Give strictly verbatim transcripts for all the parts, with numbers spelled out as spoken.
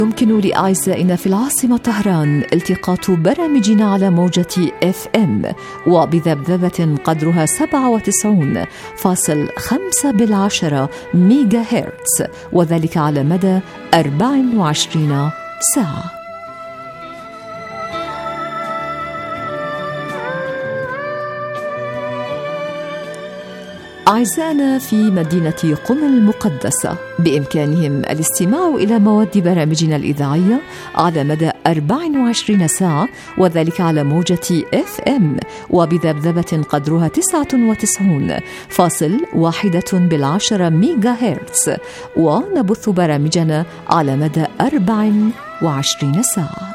يمكن لأعزائنا في العاصمة طهران التقاط برامجنا على موجة اف ام وبذبذبة قدرها سبعة وتسعين فاصل خمسة بالعشرة ميجا هرتز، وذلك على مدى أربع وعشرين ساعة. أعزائنا في مدينة قم المقدسة بإمكانهم الاستماع إلى مواد برامجنا الإذاعية على مدى أربع وعشرين ساعة، وذلك على موجة اف ام وبذبذبة قدرها تسعة وتسعين فاصل واحدة بالعشرة ميجا هرتز، ونبث برامجنا على مدى أربع وعشرين ساعة.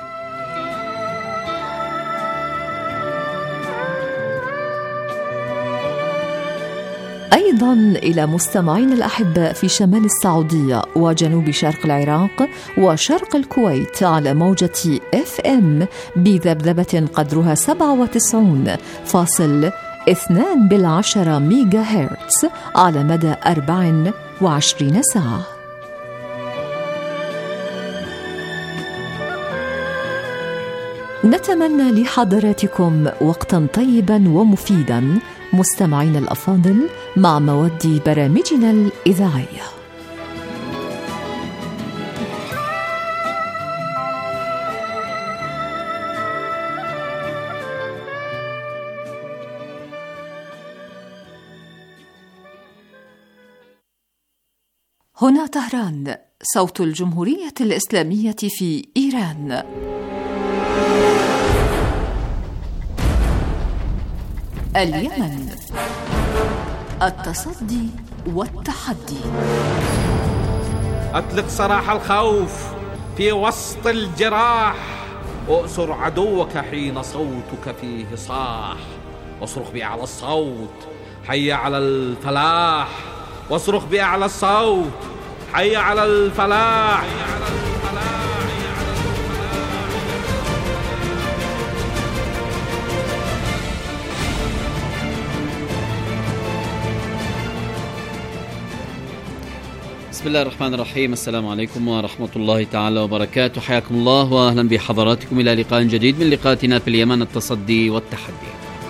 أيضا إلى مستمعين الأحباء في شمال السعودية وجنوب شرق العراق وشرق الكويت على موجة اف ام بذبذبة قدرها سبعة وتسعين فاصل اثنان بالعشرة ميجا هرتز على مدى أربع وعشرين ساعة. نتمنى لحضراتكم وقتا طيبا ومفيدا مستمعين الأفاضل مع مواد برامجنا الإذاعية. هنا طهران، صوت الجمهورية الإسلامية في إيران. اليمن، التصدي والتحدي. أطلق سراح الخوف في وسط الجراح، وأسر عدوك حين صوتك فيه صاح، واصرخ بأعلى الصوت حي على الفلاح، واصرخ بأعلى الصوت حي على الفلاح. بسم الله الرحمن الرحيم. السلام عليكم ورحمة الله تعالى وبركاته. حياكم الله وأهلا بحضراتكم إلى لقاء جديد من لقاءاتنا في اليمن، التصدي والتحدي.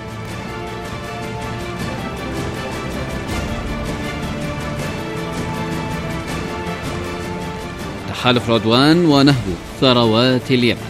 تحالف رضوان ونهب ثروات اليمن.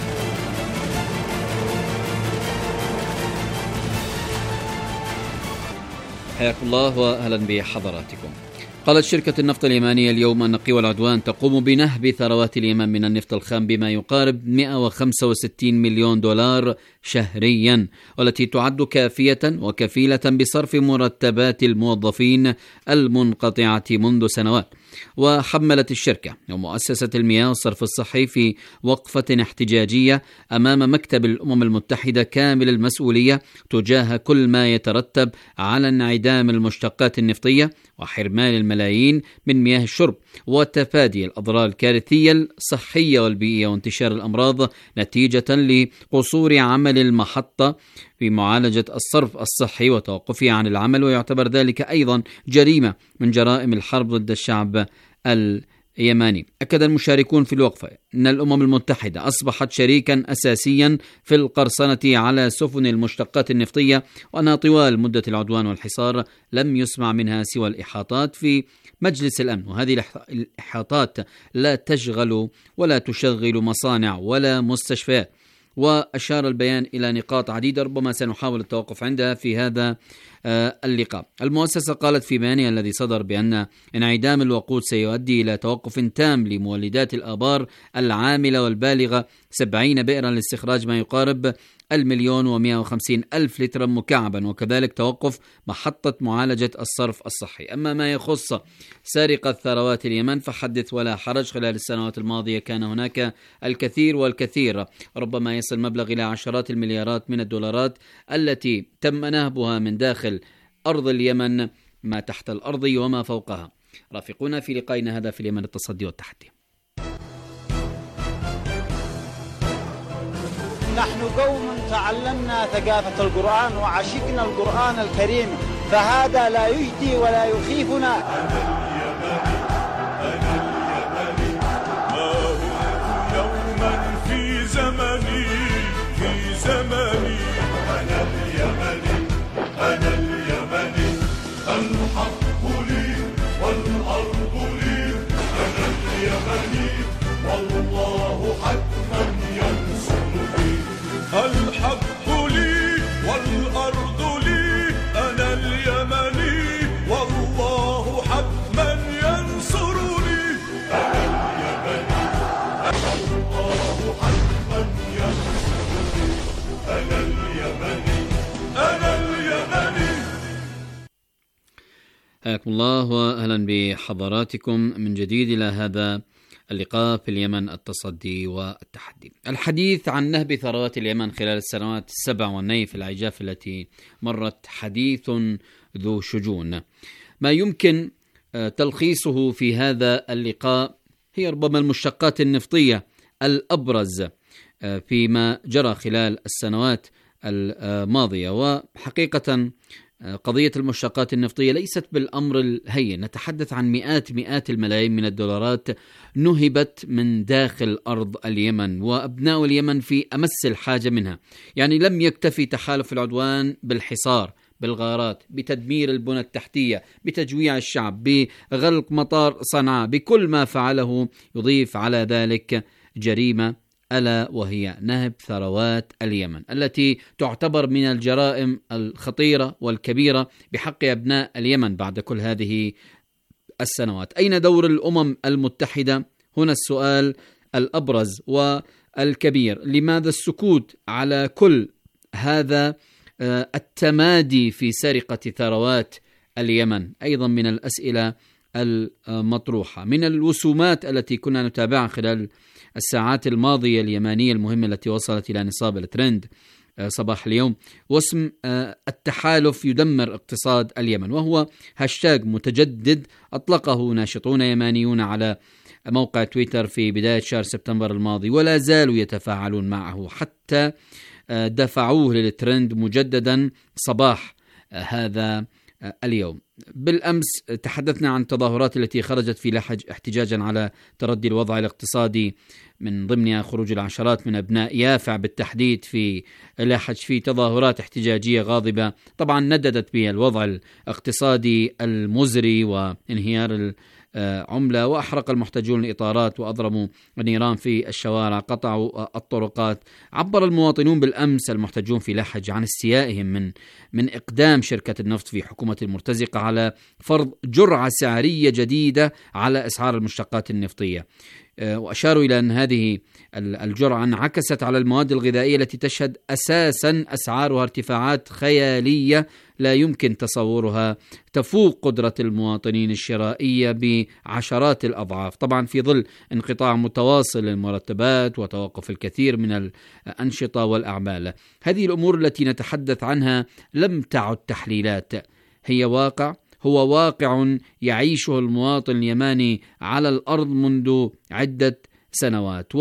حياكم الله وأهلا بحضراتكم. قالت شركة النفط اليمانية اليوم أن قوى العدوان تقوم بنهب ثروات اليمن من النفط الخام بما يقارب مئة وخمسة وستين مليون دولار شهريا، والتي تعد كافية وكفيلة بصرف مرتبات الموظفين المنقطعة منذ سنوات. وحملت الشركة ومؤسسة المياه والصرف الصحي في وقفة احتجاجية أمام مكتب الأمم المتحدة كامل المسؤولية تجاه كل ما يترتب على انعدام المشتقات النفطية وحرمان الملايين من مياه الشرب وتفادي الأضرار الكارثية الصحية والبيئية وانتشار الأمراض نتيجة لقصور عمل المحطة في معالجة الصرف الصحي وتوقفه عن العمل، ويعتبر ذلك أيضا جريمة من جرائم الحرب ضد الشعب اليماني. أكد المشاركون في الوقفة أن الأمم المتحدة أصبحت شريكا أساسيا في القرصنة على سفن المشتقات النفطية، وأنها طوال مدة العدوان والحصار لم يسمع منها سوى الإحاطات في مجلس الأمن، وهذه الإحاطات لا تشغل ولا تشغل مصانع ولا مستشفيات. وأشار البيان إلى نقاط عديدة ربما سنحاول التوقف عندها في هذا اللقاء. المؤسسة قالت في بيانها الذي صدر بأن انعدام الوقود سيؤدي إلى توقف تام لمولدات الآبار العاملة والبالغة سبعين بئرا لاستخراج ما يقارب المليون ومئة وخمسين ألف لترا مكعبا، وكذلك توقف محطة معالجة الصرف الصحي. أما ما يخص سرقة ثروات اليمن فحدث ولا حرج. خلال السنوات الماضية كان هناك الكثير والكثير، ربما يصل مبلغ إلى عشرات المليارات من الدولارات التي تم نهبها من داخل أرض اليمن، ما تحت الأرض وما فوقها. رافقونا في لقائنا هذا في اليمن، التصدي والتحدي. نحن قوم تعلمنا ثقافة القرآن وعشقنا القرآن الكريم، فهذا لا يجدي ولا يخيفنا. حياكم الله وأهلا بحضراتكم من جديد إلى هذا اللقاء في اليمن، التصدي والتحدي. الحديث عن نهب ثروات اليمن خلال السنوات السبع والنيف العجاف التي مرت حديث ذو شجون. ما يمكن تلخيصه في هذا اللقاء هي ربما المشتقات النفطية الأبرز فيما جرى خلال السنوات الماضية. وحقيقة قضية المشتقات النفطية ليست بالأمر الهين، نتحدث عن مئات مئات الملايين من الدولارات نهبت من داخل أرض اليمن، وأبناء اليمن في أمس الحاجة منها. يعني لم يكتفي تحالف العدوان بالحصار، بالغارات، بتدمير البنى التحتية، بتجويع الشعب، بغلق مطار صنعاء، بكل ما فعله يضيف على ذلك جريمة ألا وهي نهب ثروات اليمن التي تعتبر من الجرائم الخطيرة والكبيرة بحق أبناء اليمن بعد كل هذه السنوات. أين دور الأمم المتحدة؟ هنا السؤال الأبرز والكبير. لماذا السكوت على كل هذا التمادي في سرقة ثروات اليمن؟ أيضا من الأسئلة المطروحة. من الوسومات التي كنا نتابعها خلال الساعات الماضية اليمانية المهمة التي وصلت إلى نصاب الترند صباح اليوم، واسم التحالف يدمر اقتصاد اليمن، وهو هاشتاج متجدد أطلقه ناشطون يمانيون على موقع تويتر في بداية شهر سبتمبر الماضي، ولا زالوا يتفاعلون معه حتى دفعوه للترند مجددا صباح هذا اليوم. بالأمس تحدثنا عن التظاهرات التي خرجت في لحج احتجاجا على تردي الوضع الاقتصادي، من ضمنها خروج العشرات من أبناء يافع بالتحديد في لحج في تظاهرات احتجاجية غاضبة طبعا نددت بها الوضع الاقتصادي المزري وانهيار عملة، وأحرق المحتجون الإطارات وأضرموا النيران في الشوارع، قطعوا الطرقات. عبر المواطنون بالأمس المحتجون في لحج عن استيائهم من من إقدام شركة النفط في حكومة المرتزقة على فرض جرعة سعرية جديدة على أسعار المشتقات النفطية، وأشاروا إلى أن هذه الجرعة انعكست على المواد الغذائية التي تشهد أساسا أسعارها ارتفاعات خيالية لا يمكن تصورها، تفوق قدرة المواطنين الشرائية بعشرات الأضعاف، طبعا في ظل انقطاع متواصل للمرتبات وتوقف الكثير من الأنشطة والأعمال. هذه الأمور التي نتحدث عنها لم تعد تحليلات، هي واقع، هو واقع يعيشه المواطن اليماني على الأرض منذ عدة سنوات،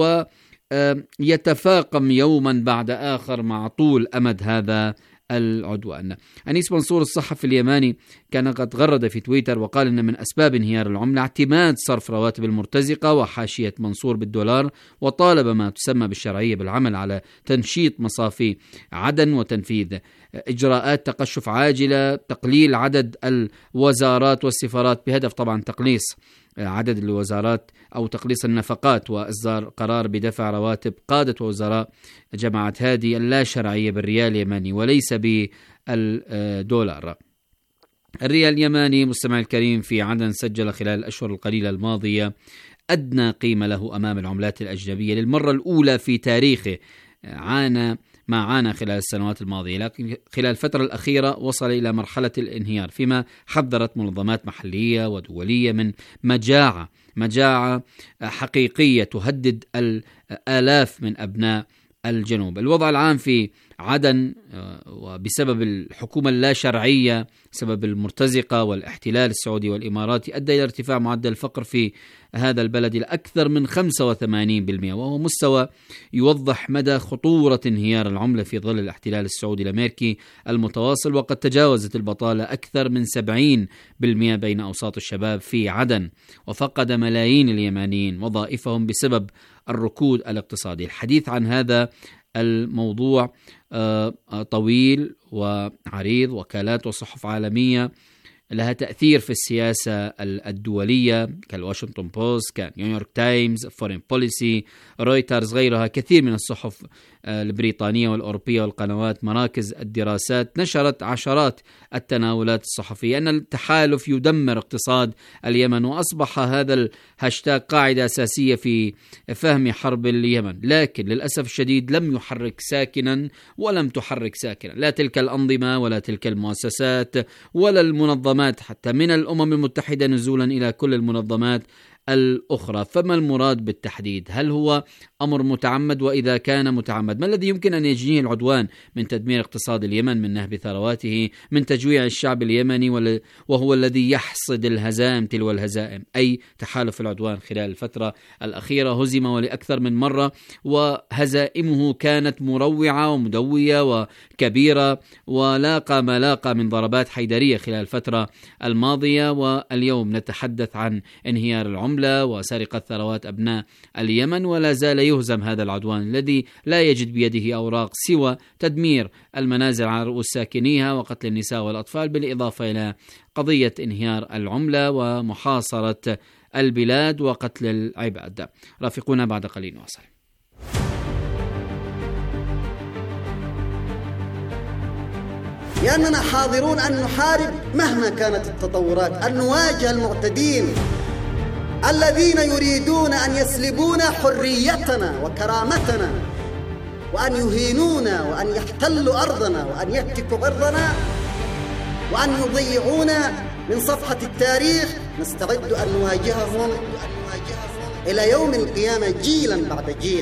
ويتفاقم يوما بعد آخر مع طول أمد هذا العدوان. أنيس منصور الصحفي اليماني كان قد غرد في تويتر وقال إن من أسباب انهيار العملة اعتماد صرف رواتب المرتزقة وحاشية منصور بالدولار، وطالب ما تسمى بالشرعية بالعمل على تنشيط مصافي عدن وتنفيذ إجراءات تقشف عاجلة، تقليل عدد الوزارات والسفارات بهدف طبعا تقليص عدد الوزارات أو تقليص النفقات، وإصدار قرار بدفع رواتب قادة ووزراء جماعة هادي اللا شرعية بالريال اليماني وليس بالدولار. الريال اليماني مستمع الكريم في عدن سجل خلال الأشهر القليلة الماضية أدنى قيمة له أمام العملات الأجنبية للمرة الأولى في تاريخه، عانى ما عانى خلال السنوات الماضية، لكن خلال الفترة الأخيرة وصل إلى مرحلة الانهيار، فيما حذرت منظمات محلية ودولية من مجاعة مجاعة حقيقية تهدد الآلاف من أبناء الجنوب. الوضع العام في عدن وبسبب الحكومة اللا شرعية، سبب المرتزقة والاحتلال السعودي والإماراتي، أدى إلى ارتفاع معدل الفقر في هذا البلد إلى أكثر من خمسة وثمانين بالمئة، وهو مستوى يوضح مدى خطورة انهيار العملة في ظل الاحتلال السعودي الأمريكي المتواصل. وقد تجاوزت البطالة أكثر من سبعين بالمئة بين أوساط الشباب في عدن، وفقد ملايين اليمانيين وظائفهم بسبب الركود الاقتصادي. الحديث عن هذا الموضوع طويل وعريض، وكالات وصحف عالمية لها تأثير في السياسة الدولية كالواشنطن بوست، كنيويورك تايمز، فورين بوليسي، رويترز، غيرها كثير من الصحف البريطانية والأوروبية والقنوات، مراكز الدراسات نشرت عشرات التناولات الصحفية أن التحالف يدمر اقتصاد اليمن، وأصبح هذا الهاشتاج قاعدة أساسية في فهم حرب اليمن. لكن للأسف الشديد لم يحرك ساكنا ولم تحرك ساكنا، لا تلك الأنظمة ولا تلك المؤسسات ولا المنظمات المنظمات حتى من الأمم المتحدة نزولا إلى كل المنظمات الأخرى. فما المراد بالتحديد؟ هل هو أمر متعمد؟ وإذا كان متعمد ما الذي يمكن أن يجنيه العدوان من تدمير اقتصاد اليمن، من نهب ثرواته، من تجويع الشعب اليمني وهو الذي يحصد الهزائم تلو الهزائم؟ أي تحالف العدوان خلال الفترة الأخيرة هزم ولأكثر من مرة، وهزائمه كانت مروعة ومدوية وكبيرة، ولاقى ما لاقى من ضربات حيدرية خلال الفترة الماضية. واليوم نتحدث عن انهيار العملة وسرقة ثروات أبناء اليمن، ولا زال يهزم هذا العدوان الذي لا يجد بيده أوراق سوى تدمير المنازل على رؤوس ساكنيها وقتل النساء والأطفال، بالإضافة إلى قضية انهيار العملة ومحاصرة البلاد وقتل العباد. رافقونا بعد قليل نواصل. لأننا حاضرون أن نحارب مهما كانت التطورات، أن نواجه المعتدين الذين يريدون أن يسلبون حريتنا وكرامتنا، وأن يهينونا، وأن يحتلوا أرضنا، وأن يهتكوا عرضنا، وأن يضيعونا من صفحة التاريخ. نستعد أن نواجههم إلى يوم القيامة جيلا بعد جيل.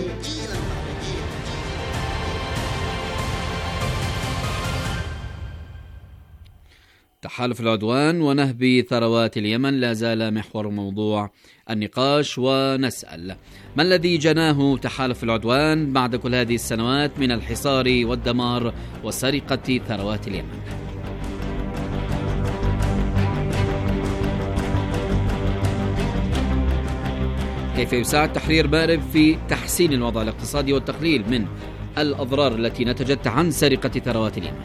تحالف العدوان ونهب ثروات اليمن لا زال محور موضوع النقاش، ونسأل ما الذي جناه تحالف العدوان بعد كل هذه السنوات من الحصار والدمار وسرقة ثروات اليمن؟ كيف يساعد تحرير مأرب في تحسين الوضع الاقتصادي والتقليل من الأضرار التي نتجت عن سرقة ثروات اليمن؟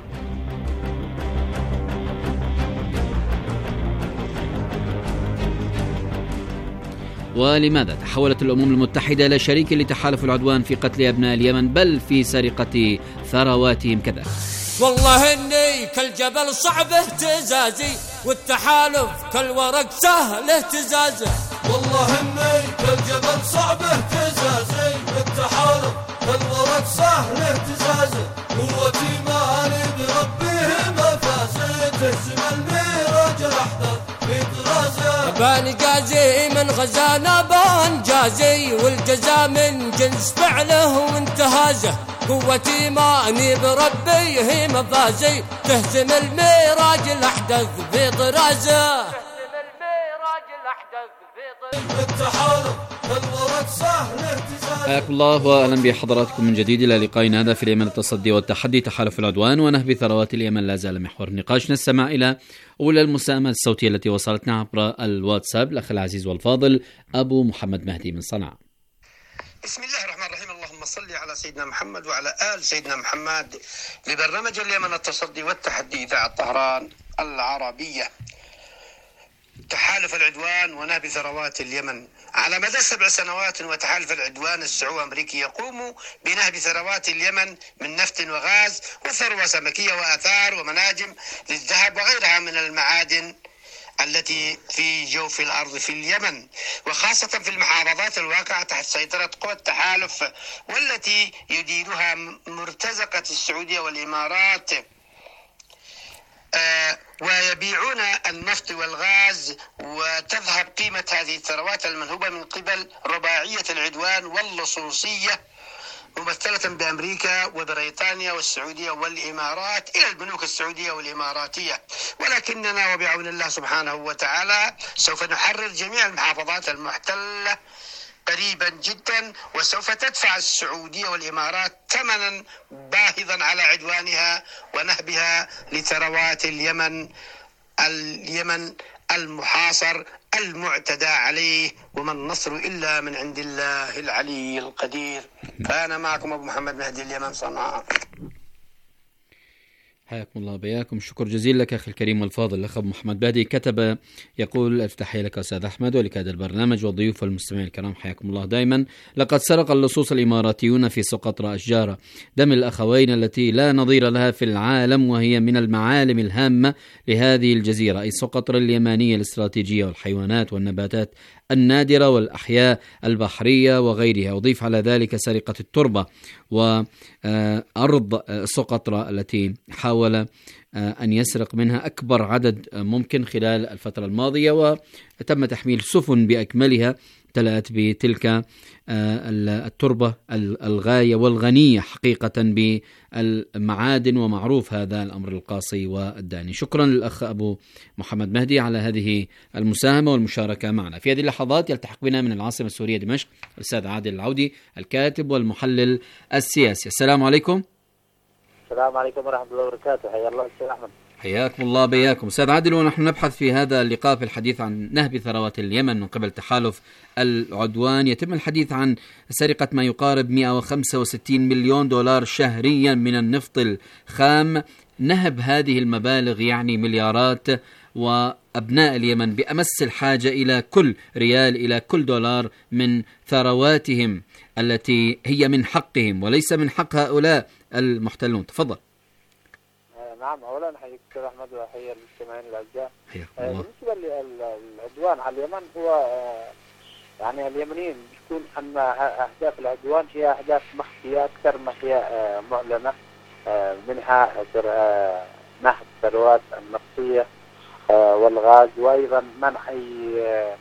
ولماذا تحولت الأمم المتحدة إلى شريك لتحالف العدوان في قتل أبناء اليمن بل في سرقة ثرواتهم كذلك؟ والله إني كالجبل صعب اهتزازي والتحالف كالورق سهل اهتزازه. والله إني كالجبل صعب اهتزازي والتحالف كالورق سهل اهتزازه. قوتي مالي بربيه مفازي تهزم الميراج الأحداث بان جازي من غزانا بان جازي والجزاء من جنس فعله وانتهازه. قوتي ماني بربي هي مفازي تهزم الميراج الأحدث في طرازه. حياكم الله واهلا بحضراتكم من جديد الى لقائنا هذا في اليمن التصدي والتحدي، تحالف العدوان ونهب ثروات اليمن لا زال محور النقاش. نستمع الى اولى المساهمات الصوتيه التي وصلتنا عبر الواتساب. الاخ العزيز والفاضل ابو محمد مهدي من صنعاء. بسم الله الرحمن الرحيم. اللهم صل على سيدنا محمد وعلى آل سيدنا محمد. لبرنامج اليمن التصدي والتحدي إذاعة طهران العربية. تحالف العدوان ونهب ثروات اليمن. على مدى سبع سنوات وتحالف العدوان السعودي الأمريكي يقوم بنهب ثروات اليمن من نفط وغاز وثروة سمكية وآثار ومناجم للذهب وغيرها من المعادن التي في جوف الأرض في اليمن، وخاصة في المحافظات الواقعة تحت سيطرة قوى التحالف والتي يديرها مرتزقة السعودية والإمارات. آه ويبيعون النفط والغاز، وتذهب قيمة هذه الثروات المنهوبة من قبل رباعية العدوان واللصوصية ممثلة بأمريكا وبريطانيا والسعودية والإمارات إلى البنوك السعودية والإماراتية. ولكننا وبعون الله سبحانه وتعالى سوف نحرر جميع المحافظات المحتلة قريبا جدا، وسوف تدفع السعودية والإمارات ثمنا باهظا على عدوانها ونهبها لثروات اليمن اليمن المحاصر المعتدى عليه، وما النصر إلا من عند الله العلي القدير. كان معكم أبو محمد مهدي اليمن صنعاء. حياكم الله بياكم. شكر جزيل لك أخي الكريم والفاضل الأخ أبو محمد بادي. كتب يقول التحية لك أستاذ أحمد ولكاد البرنامج والضيوف والمستمعين الكرام حياكم الله دائما. لقد سرق اللصوص الإماراتيون في سقطرى أشجار دم الأخوين التي لا نظير لها في العالم، وهي من المعالم الهامة لهذه الجزيرة، أي سقطرى اليمانية الاستراتيجية، والحيوانات والنباتات النادرة والأحياء البحرية وغيرها. أضيف على ذلك سرقة التربة وأرض سقطرى التي حاول أن يسرق منها أكبر عدد ممكن خلال الفترة الماضية، وتم تحميل سفن بأكملها تلأت بتلك التربة الغاية والغنية حقيقة بالمعادن، ومعروف هذا الأمر القاسي والداني. شكرا للأخ أبو محمد مهدي على هذه المساهمة والمشاركة معنا. في هذه اللحظات يلتحق بنا من العاصمة السورية دمشق الأستاذ عادل العودي الكاتب والمحلل السياسي. السلام عليكم. السلام عليكم ورحمة الله وبركاته. حيا الله أستاذ أحمد. حياكم الله بياكم أستاذ عادل. ونحن نبحث في هذا اللقاء في الحديث عن نهب ثروات اليمن من قبل تحالف العدوان. يتم الحديث عن سرقة ما يقارب مئة وخمسة وستين مليون دولار شهريا من النفط الخام. نهب هذه المبالغ يعني مليارات، وأبناء اليمن بأمس الحاجة إلى كل ريال، إلى كل دولار من ثرواتهم التي هي من حقهم وليس من حق هؤلاء المحتلون. تفضل. نعم، أولا حياك أستاذ أحمد وحيا المستمعين الأعزاء. بالنسبة للعدوان على اليمن، هو يعني اليمنيين يقول أن أهداف العدوان هي أهداف مخفية أكثر ما هي معلنة، منها نهب الثروات النفطية والغاز، وأيضا منع أي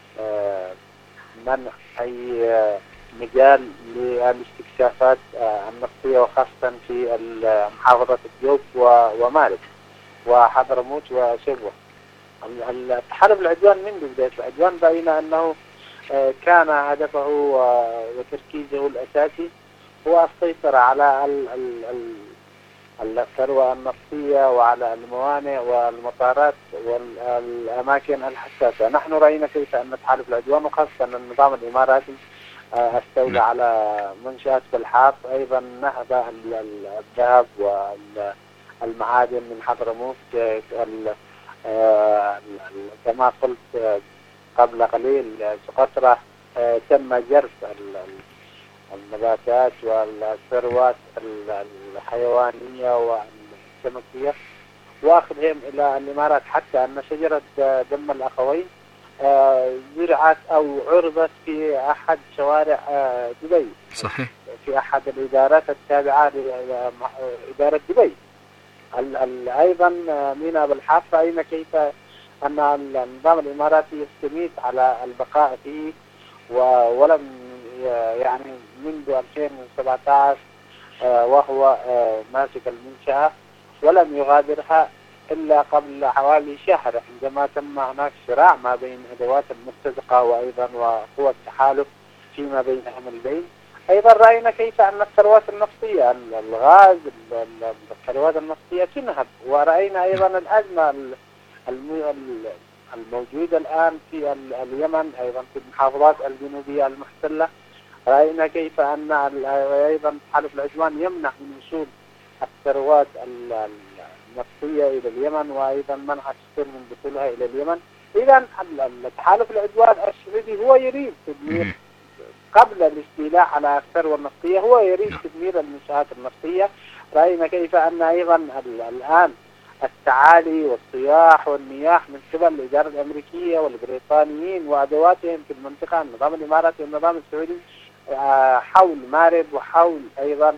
منع أي مجال للاستكشافات النفطية، وخاصة في محافظة الجوف ومارب وحضرموت وشبوة. التحالف العدوان من بداية العدوان بين أنه كان هدفه وتركيزه الأساسي هو السيطرة على الثروة النفطية وعلى الموانئ والمطارات والأماكن الحساسة. نحن رأينا كيف أن تحالف العدوان وخاصة النظام الإماراتي استولى على منشآت بالحاف، أيضا نهب الذهب والمعادن من حضرموت. كما قلت قبل قليل سقطرى تم جرف النباتات والثروات الحيوانية والسمكية واخذهم إلى الإمارات، حتى أن شجرة دم الأخوين زرعت أو عرضت في أحد شوارع دبي. صحيح. في أحد الإدارات التابعة لإدارة دبي. أيضا ميناء بالحاف رأينا كيف أن النظام الإماراتي يستميت على البقاء فيه، ولم يعني منذ ألفين وسبعة عشر وهو ماسك المنشأة ولم يغادرها إلا قبل حوالي شهر، عندما تم هناك صراع ما بين أدوات المرتزقة وأيضا وقوى التحالف فيما بينهم البين. أيضا رأينا كيف أن الثروات النفطية، الغاز، الثروات النفطية تنهب، ورأينا أيضا الأزمة الموجودة الآن في اليمن، أيضا في المحافظات الجنوبية المحتلة. رأينا كيف أن أيضا تحالف العدوان يمنع من وصول الثروات النفطية إلى اليمن، وأيضا منع كثير من دخولها إلى اليمن. إذا التحالف العدوان السعودي هو يريد تدمير قبل الاستيلاء على الثروة النفطية، هو يريد تدمير المنشآت النفطية. رأينا كيف أن أيضا الآن التعالي والصياح والنياح من قبل الإدارة الأمريكية والبريطانيين وأدواتهم في المنطقة، النظام الإماراتي والنظام السعودي، حول مارب وحول أيضا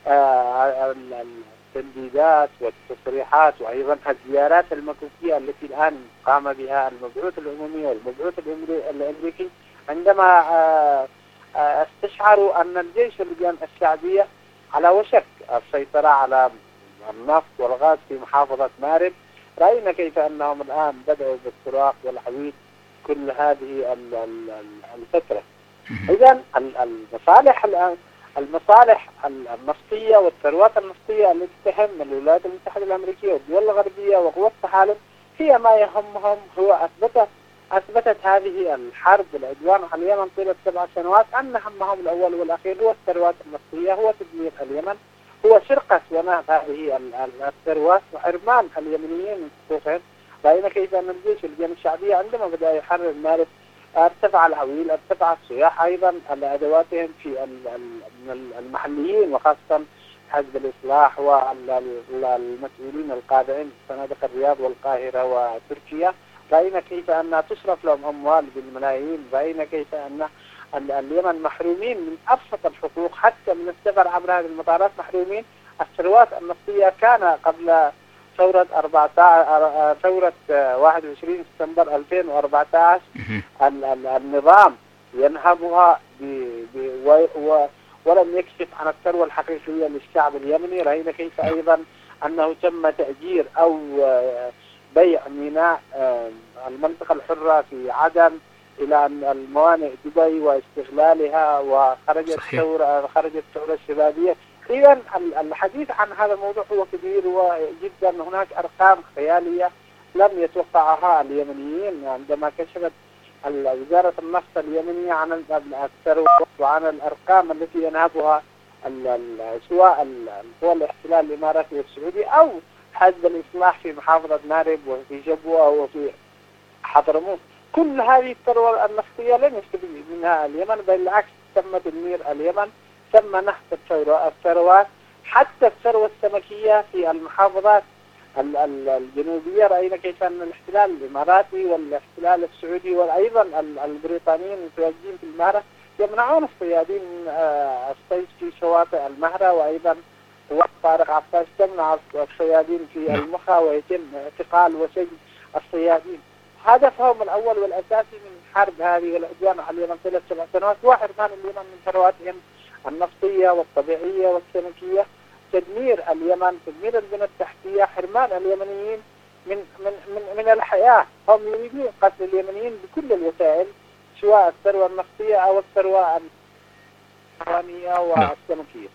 التنديدات والتصريحات وأيضا الزيارات المكوكية التي الآن قام بها المبعوث العمومي والمبعوث الأمريكي، عندما استشعروا أن الجيش اللجان الشعبية على وشك السيطرة على النفط والغاز في محافظة مارب. رأينا كيف أنهم الآن بدأوا بالسراق والعويد كل هذه الفترة. إذن المصالح الآن المصالح النفطية والثروات النفطية التي تهم الولايات المتحدة الأمريكية والدول الغربية وقوى التحالف هي ما يهمهم. هو أثبتت أثبتت هذه الحرب والعدوان على اليمن طيلة سبع سنوات أن همهم الأول والأخير هو الثروات النفطية، هو تدمير اليمن، هو سرقة ونهب هذه الثروات وحرمان اليمنيين من حقوقهم. رأينا كيف أن الجيش اللجان الشعبية عندما بدأ يحرر مارب ارتفع العويل، ارتفع الصياح، أيضا على أدواتهم في المحليين وخاصة حزب الإصلاح والمسؤولين القادعين في فنادق الرياض والقاهرة وتركيا. رأينا كيف أنها تصرف لهم أموال بالملايين، رأينا كيف أن اليمن محرومين من أبسط الحقوق، حتى من السفر عبر هذه المطارات محرومين. الثروات النفطية كان قبل ثورة أربعة عشر ثورة واحد وعشرين سبتمبر ألفين وأربعة عشر النظام ينهبها ولم يكشف عن الثروة الحقيقية للشعب اليمني. رأينا كيف أيضا أنه تم تأجير أو بيع ميناء المنطقة الحرة في عدن إلى الموانئ دبي واستغلالها، وخرجت الثورة خرجت الثورة الشبابية. إذن الحديث عن هذا الموضوع هو كبير وجدا. هناك أرقام خيالية لم يتوقعها اليمنيين عندما كشفت وزارة النفط اليمنية عن الثروة وعن الأرقام التي ينهبها سواء قوى الاحتلال الإماراتي والسعودي أو حزب الإصلاح في محافظة مارب وفي جبوة وفي حضرموت. كل هذه الثروة النفطية لم يستفيد منها اليمن، بل بالعكس تم تدمير اليمن، تم نهب الثروات. حتى الثروة السمكية في المحافظات الجنوبية رأينا كيف أن الاحتلال الإماراتي والاحتلال السعودي وأيضا البريطانيين المتواجدين في المهرة يمنعون الصيادين الصيد في شواطئ المهرة، وأيضا قوات طارق عباس تمنع الصيادين في المخا ويتم اعتقال وسجن الصيادين. هدفهم الأول والأساسي من حرب هذه والعدوان على اليمن طيلة سبع سنوات هو حرمان اليمن من ثرواتهم النفطية والطبيعية والسمكية، تدمير اليمن، تدمير البنى التحتية، حرمان اليمنيين من من من من الحياة. هم يريدون قتل اليمنيين بكل الوسائل، سواء الثروة النفطية أو الثروة الحيوانية والسمكية.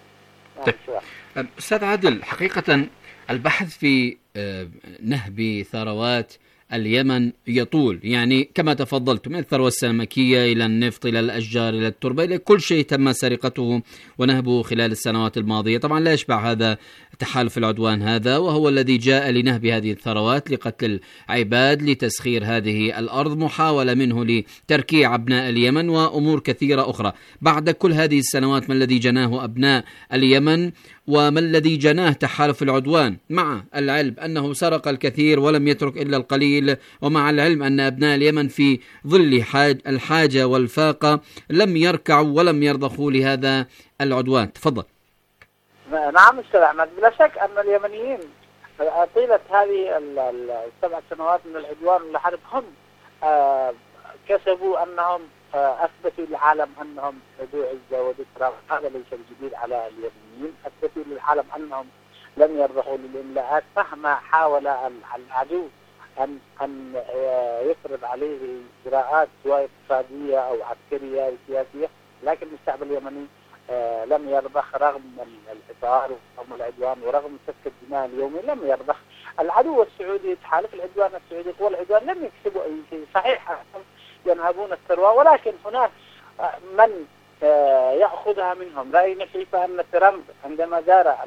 طيب. أستاذ عادل، حقيقة البحث في نهب ثروات اليمن يطول، يعني كما تفضلت من الثروة السمكية إلى النفط إلى الأشجار إلى التربة إلى كل شيء تم سرقته ونهبه خلال السنوات الماضية. طبعا لا يشبع هذا تحالف العدوان هذا، وهو الذي جاء لنهب هذه الثروات لقتل العباد لتسخير هذه الأرض، محاولة منه لتركيع أبناء اليمن وأمور كثيرة أخرى. بعد كل هذه السنوات ما الذي جناه أبناء اليمن وما الذي جناه تحالف العدوان، مع العلم أنه سرق الكثير ولم يترك إلا القليل، ومع العلم أن أبناء اليمن في ظل حاج الحاجة والفاقة لم يركعوا ولم يرضخوا لهذا العدوان. تفضل. نعم أستاذ أحمد، بلا شك أن اليمنيين طيلة هذه السبع سنوات من العدوان والحرب هم كسبوا أنهم أثبتوا للعالم أنهم ذو عزة وذو كرامة. هذا ليس الجديد على اليمنيين، أثبتوا للعالم أنهم لم يرضخوا للإملاءات مهما حاول العدو أن أن يفرض عليه إجراءات سواء اقتصادية أو عسكرية أو سياسية، لكن الشعب اليمني لم يرضخ رغم الإطار ورغم العدوان ورغم سفك الدماء اليومي. لم يرضخ العدو السعودي، تحالف العدوان السعودي، قوى العدوان لم يكسبوا أي شيء. صحيح ينهبون الثروة، ولكن هناك من يأخذها منهم. رأينا كيف أن ترامب عندما زار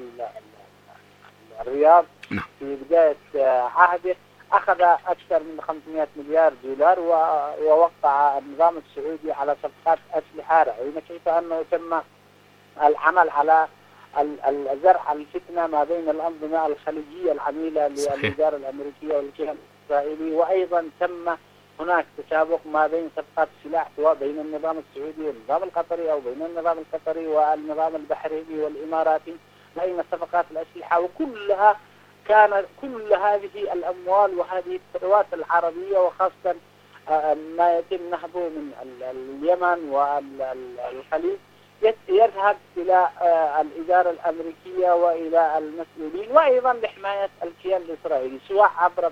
الرياض في بداية عهده أخذ أكثر من خمسمائة مليار دولار ووقع النظام السعودي على صفقات أسلحة. رأينا كيف أنه تم العمل على زرع الفتنة ما بين الأنظمة الخليجية العميلة للإدارة الأمريكية والكيان الإسرائيلي، وأيضا تم هناك تسابق ما بين صفقات السلاح سواء بين النظام السعودي والنظام القطري أو بين النظام القطري والنظام البحريني والإماراتي بين صفقات الأسلحة، وكلها كان كل هذه الأموال وهذه الثروات العربية وخاصة ما يتم نهبه من اليمن والخليج يذهب إلى الإدارة الأمريكية وإلى المسؤولين، وأيضا لحماية الكيان الإسرائيلي سواء عبر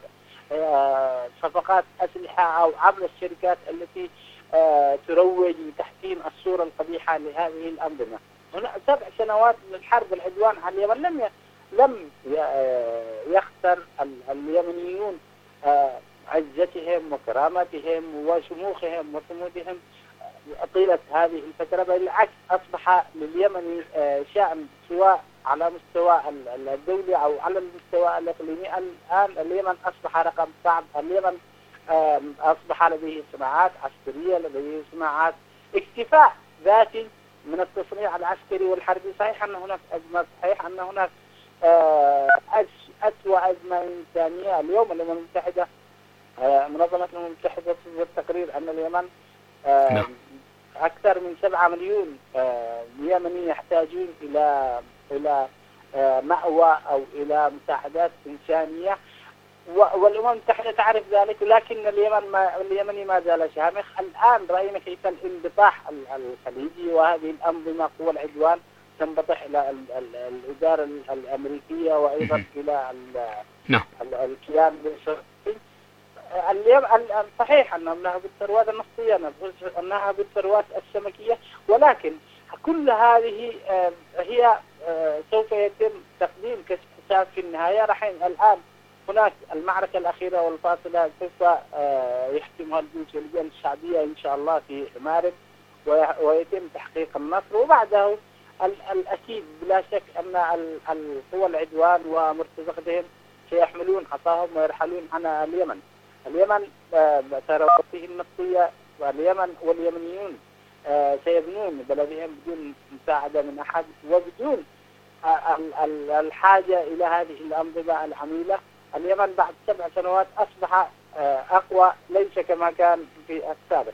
صفقات أسلحة أو عبر الشركات التي تروج لتحسين الصورة القبيحة لهذه الأنظمة. هنا سبع سنوات من الحرب العدوان على اليمن لم لم يخسر اليمنيون عزتهم وكرامتهم وشموخهم وصمودهم طيلة هذه الفترة، بل بالعكس أصبح لليمن شأن سواء على مستوى الدولي أو على المستوى الإقليمي. الآن اليمن أصبح رقم صعب. اليمن أصبح لديه صناعات عسكرية، لديه صناعات اكتفاء ذاتي من التصنيع العسكري والحربي. صحيح أن هناك أزمة، صحيح أن هناك أسوأ أزمة إنسانية اليوم. الأمم المتحدة منظمة الأمم المتحدة تصدر تقرير أن اليمن آه نعم. أكثر من سبعة مليون آه يمني يحتاجون إلى إلى آه مأوى أو إلى مساعدات إنسانية، والأمم المتحدة تعرف ذلك، لكن اليمن ما اليمني ما زال شامخ. الآن رأينا كيف الانبطاح الخليجي وهذه الأنظمة قوى العدوان تنبطح إلى الإدارة الأمريكية وأيضا إلى الكيان الإسرائيلي. اليوم صحيح أنهم نهبوا الثروات النفطية، نهبوا الثروات السمكية، ولكن كل هذه هي سوف يتم تقديم كحساب في النهاية. راح الآن هناك المعركة الأخيرة والفاصلة سوف يحتمها الجيش واللجان الشعبية إن شاء الله في مارب، ويتم تحقيق النصر، وبعده الأكيد بلا شك أن القوى العدوان ومرتزقتهم سيحملون عصاهم ويرحلون عن اليمن. اليمن ثروته النفطية، واليمن واليمنيون سيبنون بلدهم بدون مساعدة من أحد وبدون الحاجة إلى هذه الأنظمة العميلة. اليمن بعد سبع سنوات أصبح أقوى، ليس كما كان في السابق.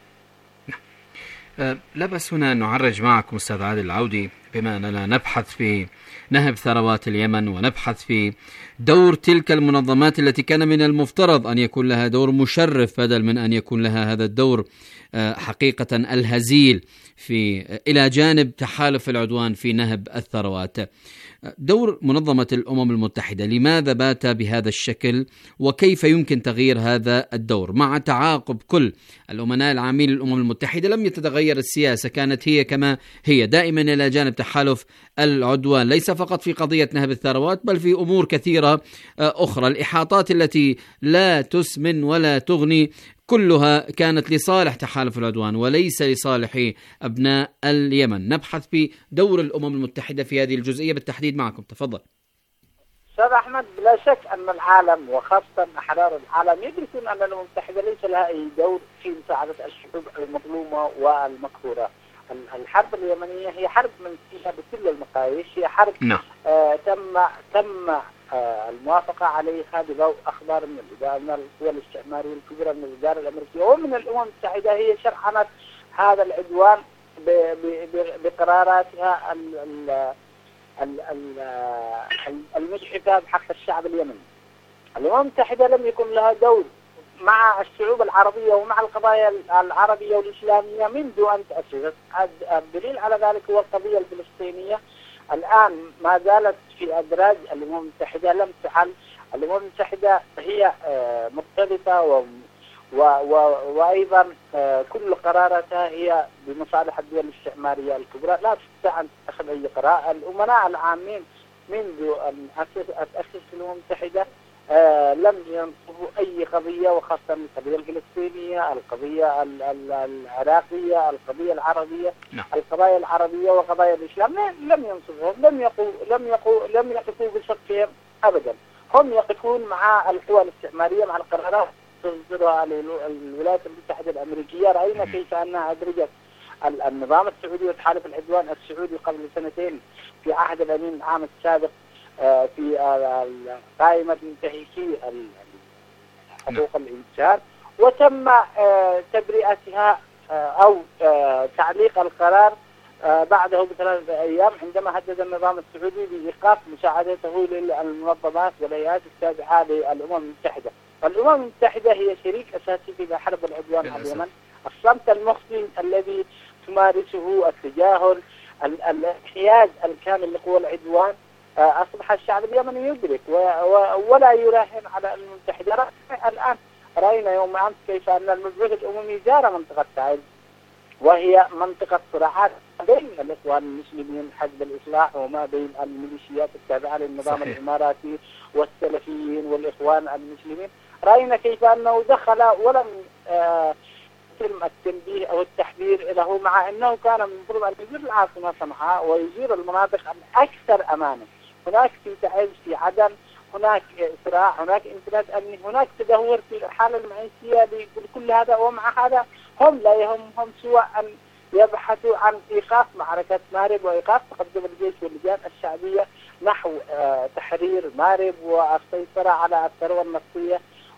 لا بس هنا نعرج معكم أستاذ عادل العودي، بما أننا نبحث في نهب ثروات اليمن ونبحث في دور تلك المنظمات التي كان من المفترض أن يكون لها دور مشرف بدل من أن يكون لها هذا الدور حقيقة الهزيل في إلى جانب تحالف العدوان في نهب الثروات. دور منظمة الأمم المتحدة لماذا بات بهذا الشكل، وكيف يمكن تغيير هذا الدور مع تعاقب كل الأمناء العاملين للأمم المتحدة؟ لم يتغير السياسة، كانت هي كما هي دائما إلى جانب تحالف العدوان، ليس فقط في قضية نهب الثروات بل في أمور كثيرة أخرى. الإحاطات التي لا تسمن ولا تغني كلها كانت لصالح تحالف العدوان وليس لصالح أبناء اليمن. نبحث في دور الأمم المتحدة في هذه الجزئية بالتحديد. معكم، تفضل. أستاذ أحمد، بلا شك أن العالم وخاصة أحرار العالم يدركون أن الأمم المتحدة ليس لها أي دور في مساعدة الشعوب المظلومة والمقهورة. الحرب اليمنية هي حرب منسية بكل المقاييس، هي حرب no. آه تم تم آه الموافقة عليها بضوء أخبار من الإدارة من القوى الاستعمارية الكبرى من الإدارة الأمريكية ومن الأمم المتحدة. هي شرعنت هذا العدوان بقراراتها المجحفة بحق الشعب اليمني. الأمم المتحدة لم يكن لها دور مع الشعوب العربية ومع القضايا العربية والإسلامية منذ أن تأسست. الدليل على ذلك هو القضية الفلسطينية. الآن ما زالت في أدراج الأمم المتحدة، لم تحل. الأمم المتحدة هي مرتبطة و و و وأيضا كل قراراتها هي بمصالح الدول الاستعمارية الكبرى، لا تستطيع أن تأخذ أي قرار. الأمناء العامين منذ أن أسست الأمم المتحدة آه لم ينصبوا أي قضية، وخاصة القضية الفلسطينية، القضية العراقية، القضية العربية، نعم. القضايا العربية وقضايا الإسلام لم ينصبهم، لم يقوا لم يقوا لم يقفوا بصفهم أبدا. هم يقفون مع القوى الاستعمارية، مع القرارات تصدرها الولايات المتحدة الأمريكية. رأينا كيف أنها أدرجت النظام السعودي وتحالف العدوان السعودي قبل سنتين في عهد الأمين العام السابق في قائمة منتهكي حقوق الإنسان، وتم تبرئتها أو تعليق القرار بعده بثلاثة أيام عندما هدد النظام السعودي بإيقاف مساعدته للمنظمات والهيئات التابعة للأمم المتحدة. الأمم المتحدة هي شريك أساسي في حرب العدوان على اليمن. الصمت المخفي الذي تمارسه، التجاهل، الانحياز الكامل لقوى العدوان، أصبح الشعب اليمني يدرك ولا يراهن على الأمم المتحدة. الآن رأينا يوم أمس كيف أن المبعوث الأممي زار منطقة تعز، وهي منطقة صراعات بين الإخوان المسلمين حزب الإصلاح وما بين الميليشيات التابعة للنظام صحيح. الإماراتي والسلفيين والإخوان المسلمين. رأينا كيف أنه دخل ولم آه يتم التنبيه أو التحذير له، مع أنه كان من المفروض أن يزور العاصمة صنعاء ويزور المناطق الأكثر أمانا. هناك في تعز، في عدن، هناك صراع، هناك انفلات أمني، هناك تدهور في الحالة المعيشية لكل هذا، ومع هذا هم لا يهمهم سوى أن يبحثوا عن إيقاف معركة مارب وإيقاف تقدم الجيش واللجان الشعبية نحو تحرير مارب والسيطرة على الثروة النفطية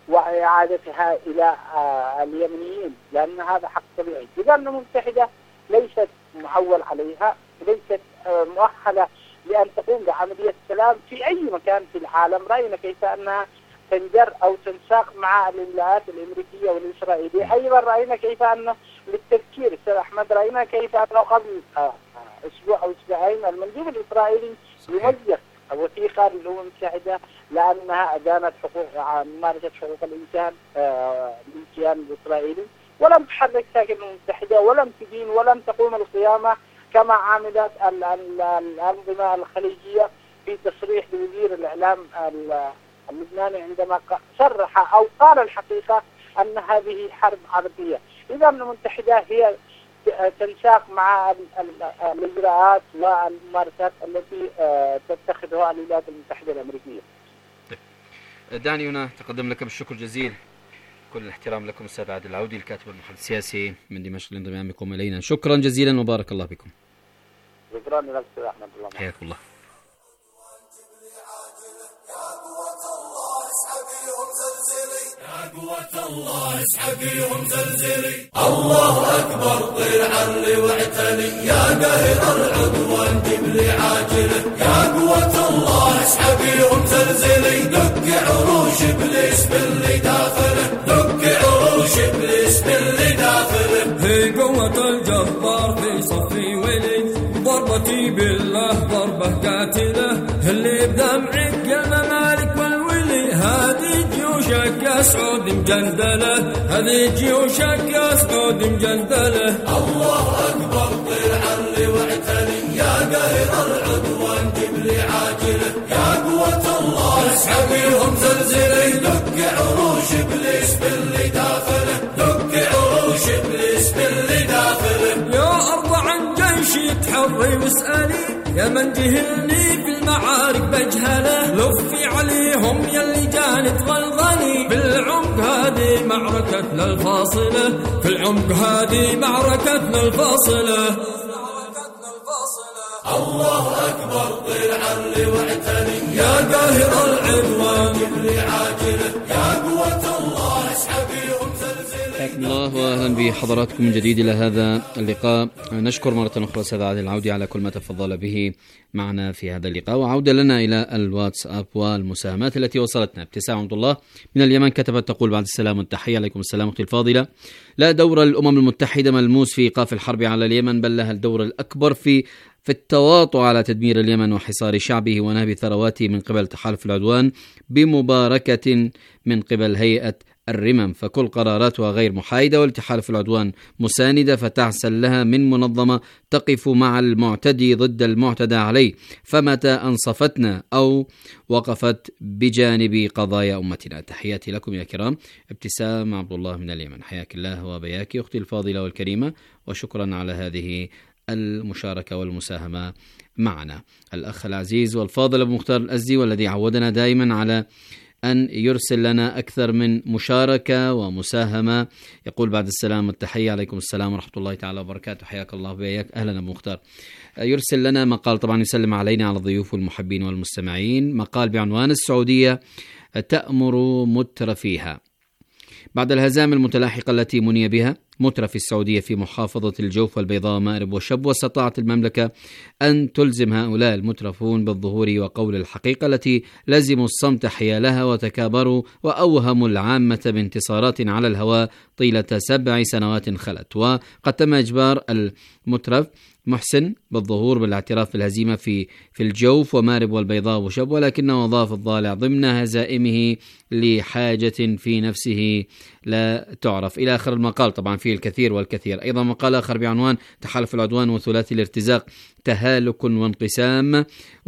وإعادتها إلى اليمنيين، لأن هذا حق طبيعي. إذا الأمم المتحدة ليست معول عليها، ليست مؤهلة لأن تقوم بعملية سلام في أي مكان في العالم. رأينا كيف أنها تنجر أو تنساق مع الولايات الأمريكية والإسرائيلية. أيضا رأينا كيف أنه للتذكير أستاذ أحمد، رأينا كيف أنه قبل أسبوع أو أسبوعين المندوب الإسرائيلي يوجه وثيقة للأمم المتحدة لأنها أدانت حقوق ممارسة حقوق الإنسان للكيان الإسرائيلي، ولم تحرك ساكن الأمم المتحدة ولم تدين ولم تقوم القيامة كما عملت الأنظمة الخليجية في تصريح لوزير الإعلام اللبناني عندما صرح أو قال الحقيقة أن هذه حرب عربية. إذا الأمم المتحدة هي تنساق مع الإجراءات والممارسات التي تتخذها الولايات المتحدة الأمريكية. دعني هنا تقدم لك بالشكر جزيل، كل الاحترام لكم أستاذ عادل العودي الكاتب والمحلل السياسي من دمشق لانضمامكم إلينا. شكرا جزيلا وبارك الله بكم. شكرا لك أستاذ أحمد، الله حياك الله. يا قوة الله اسحقيهم زلزلي، الله أكبر طير علي واعتلي، يا قاهر العدوان جيب لي عاجله، يا قوة الله اسحقيهم زلزلي، دق عروش إبليس باللي داخله، دق عروش إبليس باللي داخله. هي قوة الجبار في صفي ولي، ضربتي بالله ضربة قاتلة، اللي بدمعك يا ممالك والولي، هذه جيوشك يا سعود مجندلة، هذه جيوشك يا سعود مجندلة. الله أكبر طير علي واعتلي، يا قاهر العدوان جيب لي عاجله، يا قوة الله اسحقيهم زلزلي، دق عروش إبليس باللي داخله، دق عروش إبليس باللي داخله. يا أرض عن جيشي تحري واسألي، يا من جهلني في المعارك بجهله، لفي عليهم يلي جانت غلغلي، في العمق هذه معركتنا الفاصلة، في العمق هذه معركتنا الفاصلة. الله أكبر طير علي واعتلي، يا قاهر العدوان جيب لي عاجله، يا قوة الله اسحقيهم زلزلي. حياكم الله واهلا بحضراتكم من جديد الى هذا اللقاء. نشكر مره اخرى استاذ عادل العودي على كل ما تفضل به معنا في هذا اللقاء. وعوده لنا الى الواتساب والمساهمات التي وصلتنا. ابتسام عبد الله من اليمن كتبت تقول: بعد السلام والتحيه. عليكم السلام اختي الفاضله. لا دور الامم المتحده ملموس في ايقاف الحرب على اليمن، بل لها الدور الاكبر في في التواطؤ على تدمير اليمن وحصار شعبه ونهب ثرواته من قبل تحالف العدوان بمباركه من قبل هيئه الرمم، فكل قراراتها غير محايدة، والتحالف العدوان مساندة، فتحصل لها من منظمة تقف مع المعتدي ضد المعتدى عليه، فمتى أنصفتنا أو وقفت بجانب قضايا أمتنا. تحياتي لكم يا كرام. ابتسام عبد الله من اليمن. حياك الله وبياك أختي الفاضلة والكريمة، وشكرا على هذه المشاركة والمساهمة معنا. الأخ العزيز والفاضل أبو مختار الأزدي، والذي عودنا دائما على أن يرسل لنا أكثر من مشاركة ومساهمة، يقول: بعد السلام والتحية. عليكم السلام ورحمة الله تعالى وبركاته. حياك الله وبياك. أهلا أبو مختار. يرسل لنا مقال، طبعا يسلم علينا على الضيوف والمحبين والمستمعين، مقال بعنوان: السعودية تأمر مترفيها. بعد الهزائم المتلاحقة التي مني بها مترفي السعودية في محافظة الجوف والبيضاء ومأرب والشبوة، استطاعت المملكة أن تلزم هؤلاء المترفون بالظهور وقول الحقيقة التي لزموا الصمت حيالها وتكابروا وأوهموا العامة بانتصارات على الهواء طيلة سبع سنوات خلت. وقد تم إجبار المترف محسن بالظهور بالاعتراف بالهزيمة في في الجوف ومارب والبيضاء وشب، ولكنه أضاف الضالع ضمن هزائمه لحاجة في نفسه لا تعرف، إلى آخر المقال. طبعا فيه الكثير والكثير. أيضا مقال آخر بعنوان: تحالف العدوان وثلاثي الارتزاق، تهالك وانقسام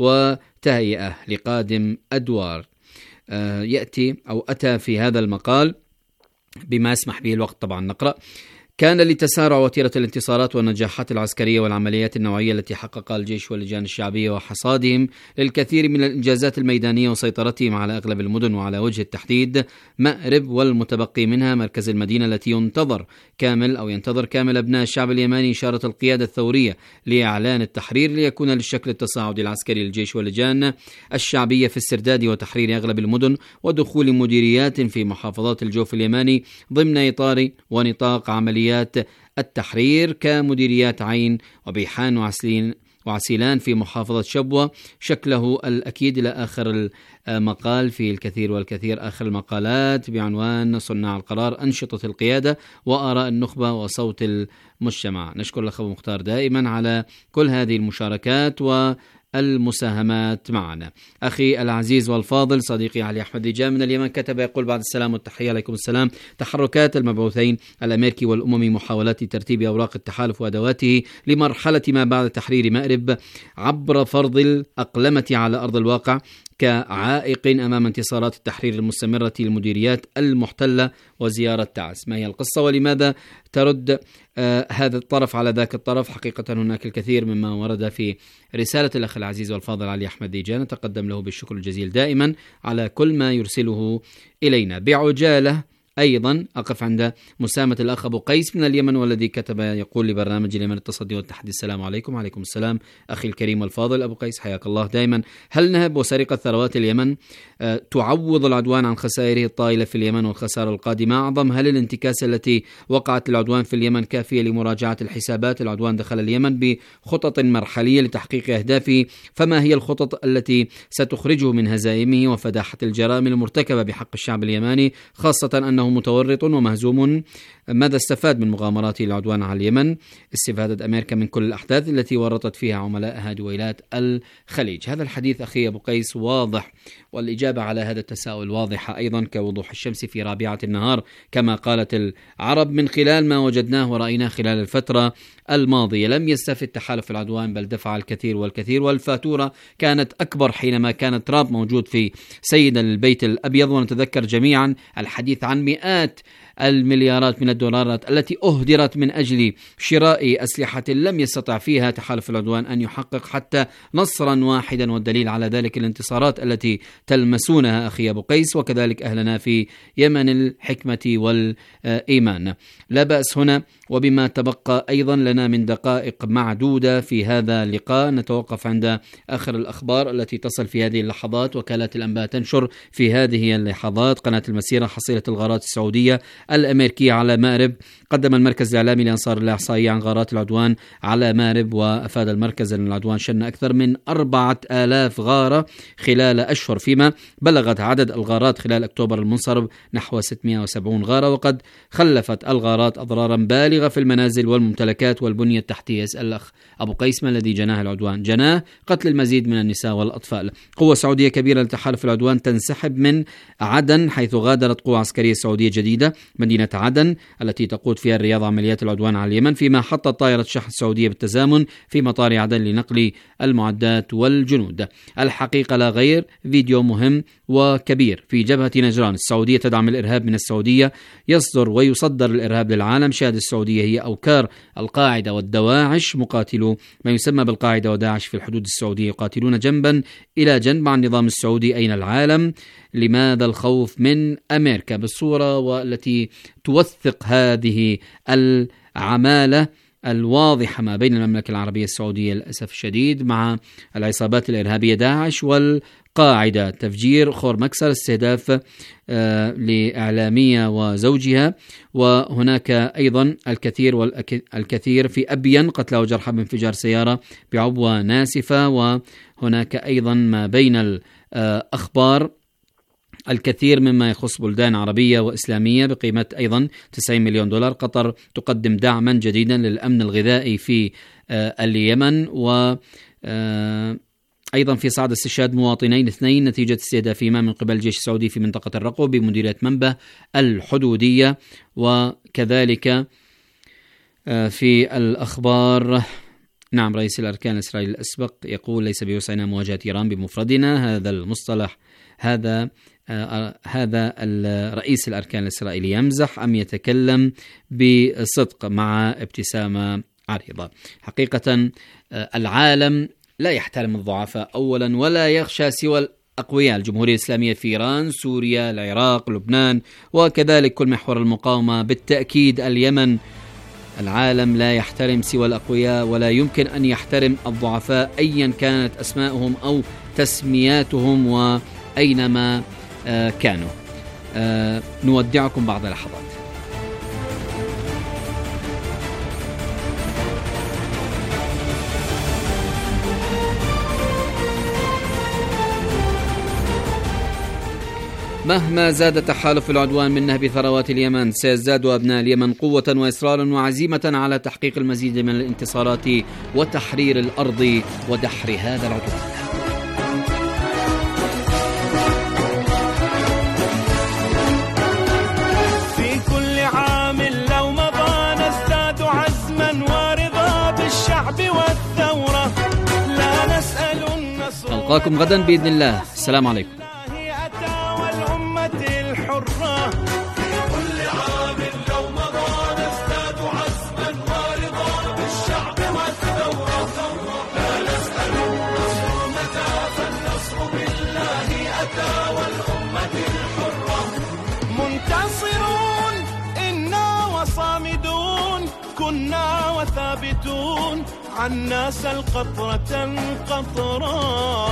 وتهيئة لقادم أدوار. آه يأتي أو أتى في هذا المقال بما يسمح به الوقت طبعا نقرأ: كان لتسارع وتيرة الانتصارات والنجاحات العسكرية والعمليات النوعية التي حققها الجيش واللجان الشعبية وحصادهم للكثير من الإنجازات الميدانية وسيطرتهم على أغلب المدن، وعلى وجه التحديد مأرب والمتبقي منها مركز المدينة التي ينتظر كامل أو ينتظر كامل أبناء الشعب اليماني إشارة القيادة الثورية لإعلان التحرير ليكون للشكل التصاعدي العسكري للجيش واللجان الشعبية في استرداد وتحرير أغلب المدن ودخول مديريات في محافظات الجوف اليماني ضمن إطار ونطاق عمليات التحرير كمديريات عين وبيحان وعسلين وعسيلان في محافظة شبوة. شكله الأكيد إلى آخر المقال في الكثير والكثير، آخر المقالات بعنوان صناع القرار، أنشطة القيادة وآراء النخبة وصوت المجتمع. نشكر الأخ أبو مختار دائما على كل هذه المشاركات و المساهمات معنا. أخي العزيز والفاضل صديقي علي أحمد ديجان من اليمن كتب يقول: بعد السلام والتحية. عليكم السلام. تحركات المبعوثين الأمريكي والأممي محاولات ترتيب أوراق التحالف وأدواته لمرحلة ما بعد تحرير مأرب عبر فرض الأقلمة على أرض الواقع كعائق أمام انتصارات التحرير المستمرة للمديريات المحتلة وزيارة تعز. ما هي القصة ولماذا ترد آه هذا الطرف على ذاك الطرف؟ حقيقة هناك الكثير مما ورد في رسالة الأخ العزيز والفاضل علي أحمد ديجان، نتقدم له بالشكر الجزيل دائما على كل ما يرسله إلينا. بعجالة أيضا أقف عند مسامة الأخ أبو قيس من اليمن والذي كتب يقول لبرنامج اليمن التصدي والتحدي: السلام عليكم. وعليكم السلام أخي الكريم والفاضل أبو قيس، حياك الله دائما. هل نهب وسرقة ثروات اليمن أه تعوض العدوان عن خسائره الطائلة في اليمن والخسارة القادمة أعظم؟ هل الانتكاسة التي وقعت للعدوان في اليمن كافية لمراجعة الحسابات؟ العدوان دخل اليمن بخطط مرحلية لتحقيق أهدافه، فما هي الخطط التي ستخرجه من هزائمه وفداحة الجرائم المرتكبة بحق الشعب اليماني، خاصة أنه متورط ومهزوم؟ ماذا استفاد من مغامراته العدوان على اليمن؟ استفادت أمريكا من كل الأحداث التي ورطت فيها عملائها دويلات الخليج. هذا الحديث أخي أبو قيس واضح، والإجابة على هذا التساؤل واضحة أيضا كوضوح الشمس في رابعة النهار كما قالت العرب. من خلال ما وجدناه ورأيناه خلال الفترة الماضية لم يستفد تحالف العدوان بل دفع الكثير والكثير، والفاتورة كانت أكبر حينما كان ترامب موجود في سيد البيت الأبيض، ونتذكر جميعا الحديث عن مئات المليارات من الدولارات التي أهدرت من أجل شراء أسلحة لم يستطع فيها تحالف العدوان أن يحقق حتى نصرا واحدا، والدليل على ذلك الانتصارات التي تلمسونها أخي أبو قيس، وكذلك أهلنا في يمن الحكمة والإيمان. لا بأس هنا، وبما تبقى أيضا لنا من دقائق معدودة في هذا اللقاء نتوقف عند آخر الأخبار التي تصل في هذه اللحظات. وكالات الأنباء تنشر في هذه اللحظات قناة المسيرة حصيلة الغارات السعودية الأمريكية على مأرب. قدم المركز الإعلامي لأنصار الله إحصائية عن غارات العدوان على مأرب، وأفاد المركز أن العدوان شن أكثر من أربعة آلاف غارة خلال أشهر، فيما بلغت عدد الغارات خلال أكتوبر المنصرم نحو ستمائة وسبعين غارة، وقد خلفت الغارات أضرارا بالغة في المنازل والممتلكات والبنية التحتية. يسأل الأخ أبو قيس: ما الذي جناه العدوان؟ جناه قتل المزيد من النساء والأطفال. قوة سعودية كبيرة لتحالف العدوان تنسحب من عدن، حيث غادرت قوة عسكرية سعودية جديدة مدينة عدن التي تقود فيها الرياض عمليات العدوان على اليمن، فيما حطت طائرة شحن السعودية بالتزامن في مطار عدن لنقل المعدات والجنود. الحقيقة لا غير، فيديو مهم وكبير في جبهة نجران. السعودية تدعم الإرهاب من السعودية، يصدر ويصدر الإرهاب للعالم. شهد السعودية هي أوكار القاعدة والدواعش، مقاتلو ما يسمى بالقاعدة وداعش في الحدود السعودية يقاتلون جنبا إلى جنب مع النظام السعودي. أين العالم؟ لماذا الخوف من أمريكا بالصورة والتي توثق هذه العمالة الواضحة ما بين المملكة العربية السعودية للأسف الشديد مع العصابات الإرهابية داعش والقاعدة؟ تفجير خور مكسر، استهداف آه لإعلامية وزوجها. وهناك أيضا الكثير والكثير في أبين، قتلى وجرحى بانفجار سيارة بعبوة ناسفة. وهناك أيضا ما بين الأخبار الكثير مما يخص بلدان عربية وإسلامية بقيمة أيضا تسعين مليون دولار. قطر تقدم دعما جديدا للأمن الغذائي في اليمن. و أيضا في صعد استشهاد مواطنين اثنين نتيجة استهدافهما من قبل الجيش السعودي في منطقة الرقو بمديرية منبه نعم، رئيس الأركان الإسرائيلي الأسبق يقول ليس بوسعنا مواجهة إيران بمفردنا. هذا المصطلح هذا آه هذا الرئيس الأركان الإسرائيلي يمزح أم يتكلم بصدق مع ابتسامة عريضة؟ حقيقة آه العالم لا يحترم الضعفاء أولا ولا يخشى سوى الأقوياء. الجمهورية الإسلامية في إيران، سوريا، العراق، لبنان، وكذلك كل محور المقاومة، بالتأكيد اليمن. العالم لا يحترم سوى الأقوياء ولا يمكن أن يحترم الضعفاء أيا كانت أسماءهم أو تسمياتهم وأينما آه كانوا. آه نودعكم بعد لحظات. مهما زاد تحالف العدوان من نهب ثروات اليمن، سيزداد أبناء اليمن قوة وإصرارا وعزيمة على تحقيق المزيد من الانتصارات وتحرير الأرض ودحر هذا العدوان. في كل عام لو مضى نزداد عزما ورضا بالشعب والثورة، لا نسأل النصر. ألقاكم غدا بإذن الله. السلام عليكم. كنا وثابتون عنا سل قطرة قطرة.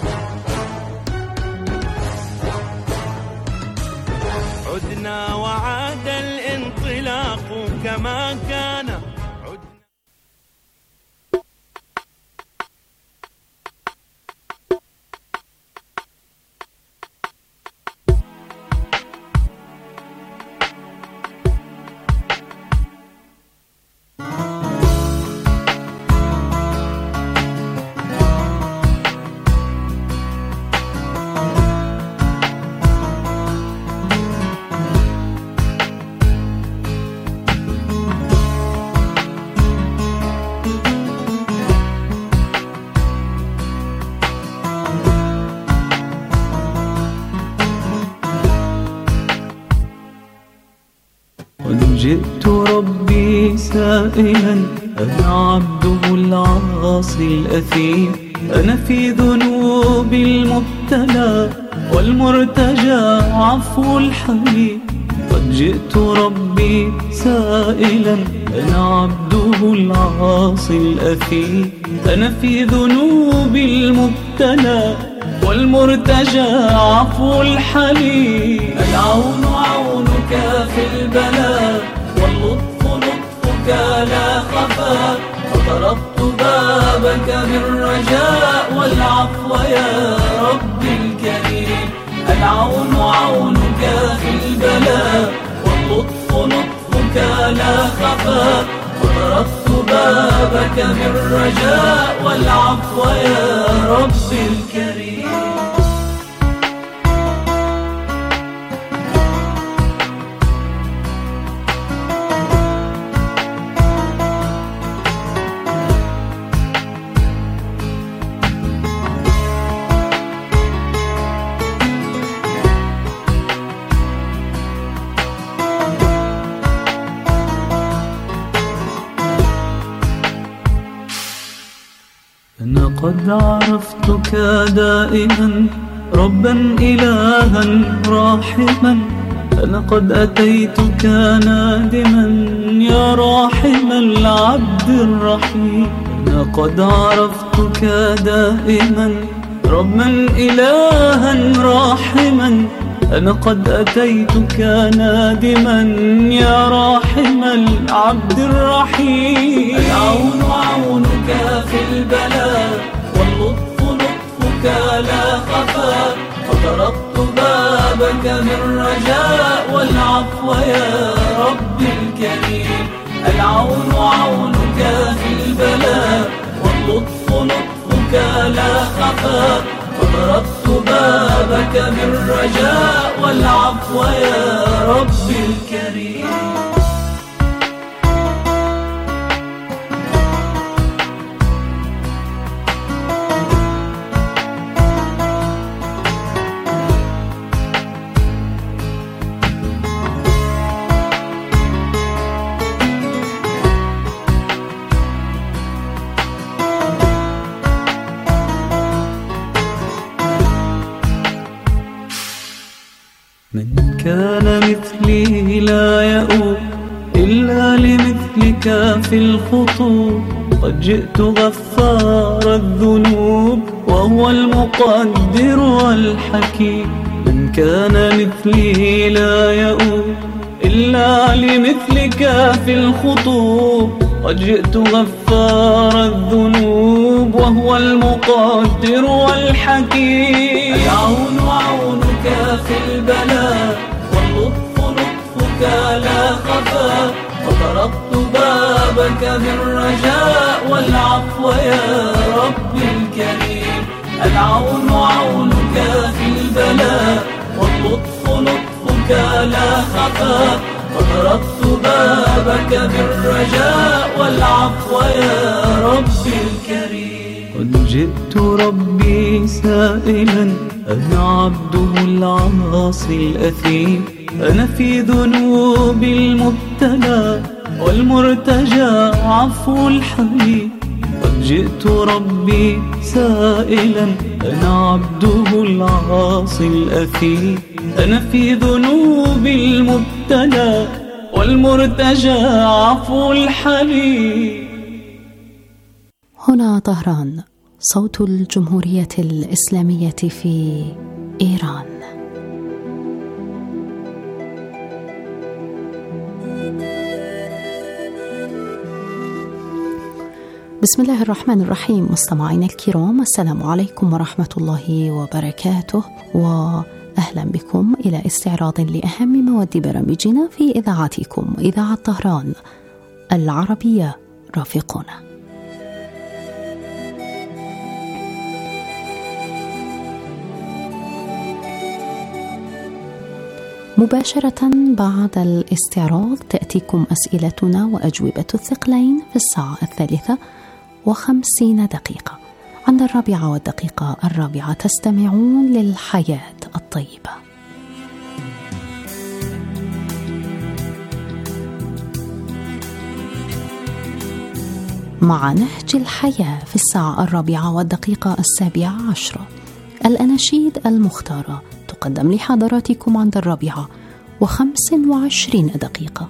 عدنا وعاد الانطلاق كما كان. جئت ربي سائلا، أنا عبده العاصي الأثيم، أنا في ذنوب المبتلى والمرتجى عفو الحليم. قد جئت ربي سائلا، أنا عبده العاصي الأثيم، أنا في ذنوب المبتلى والمرتجى عفو الحليم. العون عونك في البلاء واللطف لطفك لا خفا، فطرقت بابك بالرجاء والعفو يا ربي الكريم. العون عونك في البلاء واللطف لطفك لا خفا، فطرقت بابك بالرجاء والعفو يا ربي الكريم. أنا قد عرفتك دائما ربا إلها راحما، أنا قد أتيتك نادما يا راحم العبد الرحيم. أنا قد عرفتك دائما ربا إلها راحما، أنا قد أتيتك نادما يا راحم العبد الرحيم. العون عونك في البلاء واللطف لطفك لا خفا، فطرقت بابك بالرجاء والعفو يا ربي الكريم. العون عونك في البلاء واللطف لطفك لا خفا، فطرقت بابك بالرجاء والعفو يا ربي الكريم. من كان مثلي لا يؤوب إلا لمثلك في الخطوب. قد جئت غفار الذنوب وهو المقدر والحكيم. من كان مثلي لا يؤوب إلا لمثلك في الخطوب. قد جئت غفار الذنوب وهو المقدر والحكيم. العون عونك في البلاء واللطف لطفك لا خفا. وطرقت بابك بالرجاء والعفو يا ربي الكريم. العون عونك في البلاء واللطف لطفك لا خفا. وطرقت بابك بالرجاء والعفو يا ربي الكريم. قد جئت ربي سائلا أنا عبده العاصي الأثيم. أنا في ذنوب المبتلى والمرتجى عفو الحليم. قد جئت ربي سائلا أنا عبده العاصي الأثيم. أنا في ذنوب المبتلى والمرتجى عفو الحليم. هنا طهران، صوت الجمهورية الإسلامية في إيران. بسم الله الرحمن الرحيم. مستمعينا الكرام، السلام عليكم ورحمة الله وبركاته، وأهلا بكم إلى استعراض لأهم مواد برامجنا في إذاعتكم إذاعة طهران العربية. رافقونا. مباشرة بعد الاستعراض تأتيكم أسئلتنا وأجوبة الثقلين في الساعة الثالثة وخمسين دقيقة. عند الرابعة والدقيقة الرابعة تستمعون للحياة الطيبة. مع نهج الحياة في الساعة الرابعة والدقيقة السابعة عشرة الأناشيد المختارة تقدم لحضراتكم عند الرابعة وخمس وعشرين دقيقة.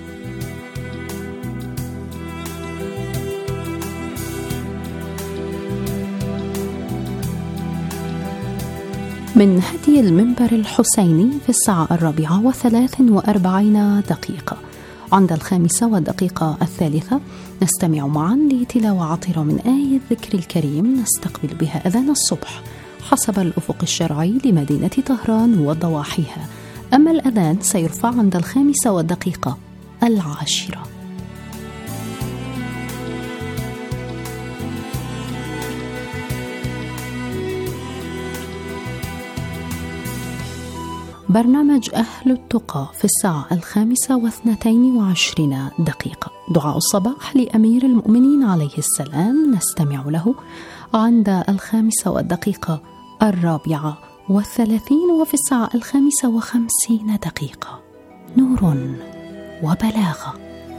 من هدي المنبر الحسيني في الساعة الرابعة وثلاث وأربعين دقيقة. عند الخامسة والدقيقة الثالثة نستمع معا لتلاوة عطرة من آية الذكر الكريم نستقبل بها أذان الصبح حسب الأفق الشرعي لمدينة طهران وضواحيها. أما الأذان سيرفع عند الخامسة والدقيقة العاشرة. برنامج أهل التقى في الساعة الخامسة واثنتين وعشرين دقيقة. دعاء الصباح لأمير المؤمنين عليه السلام نستمع له عند الخامسة والدقيقة الرابعة والثلاثين. وفي الساعة الخامسة وخمسين دقيقة نور وبلاغة.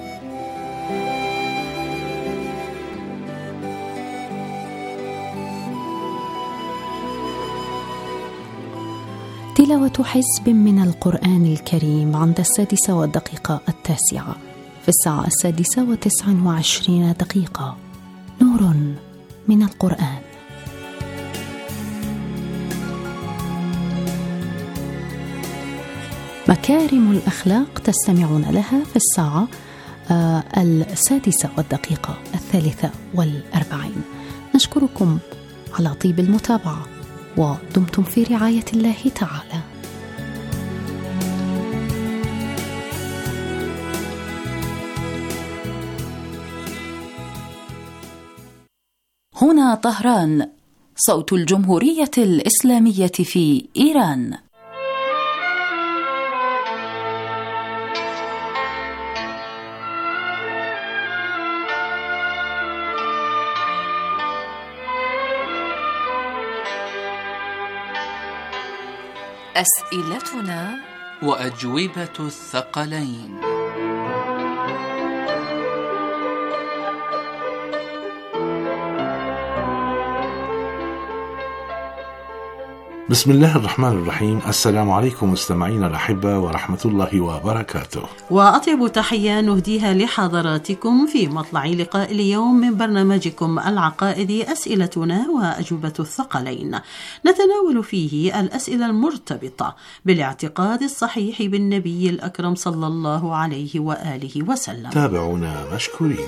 تلاوة حزب من القرآن الكريم عند السادسة والدقيقة التاسعة. في الساعة السادسة وتسع وعشرين دقيقة نور من القرآن. مكارم الأخلاق تستمعون لها في الساعة آه السادسة والدقيقة الثالثة والأربعين. نشكركم على طيب المتابعة ودمتم في رعاية الله تعالى. هنا طهران، صوت الجمهورية الإسلامية في إيران. أسئلتنا وأجوبة الثقلين. بسم الله الرحمن الرحيم. السلام عليكم مستمعينا الأحبة ورحمة الله وبركاته، وأطيب تحية نهديها لحضراتكم في مطلع لقاء اليوم من برنامجكم العقائدي أسئلتنا وأجوبة الثقلين، نتناول فيه الأسئلة المرتبطة بالاعتقاد الصحيح بالنبي الأكرم صلى الله عليه وآله وسلم. تابعونا مشكورين.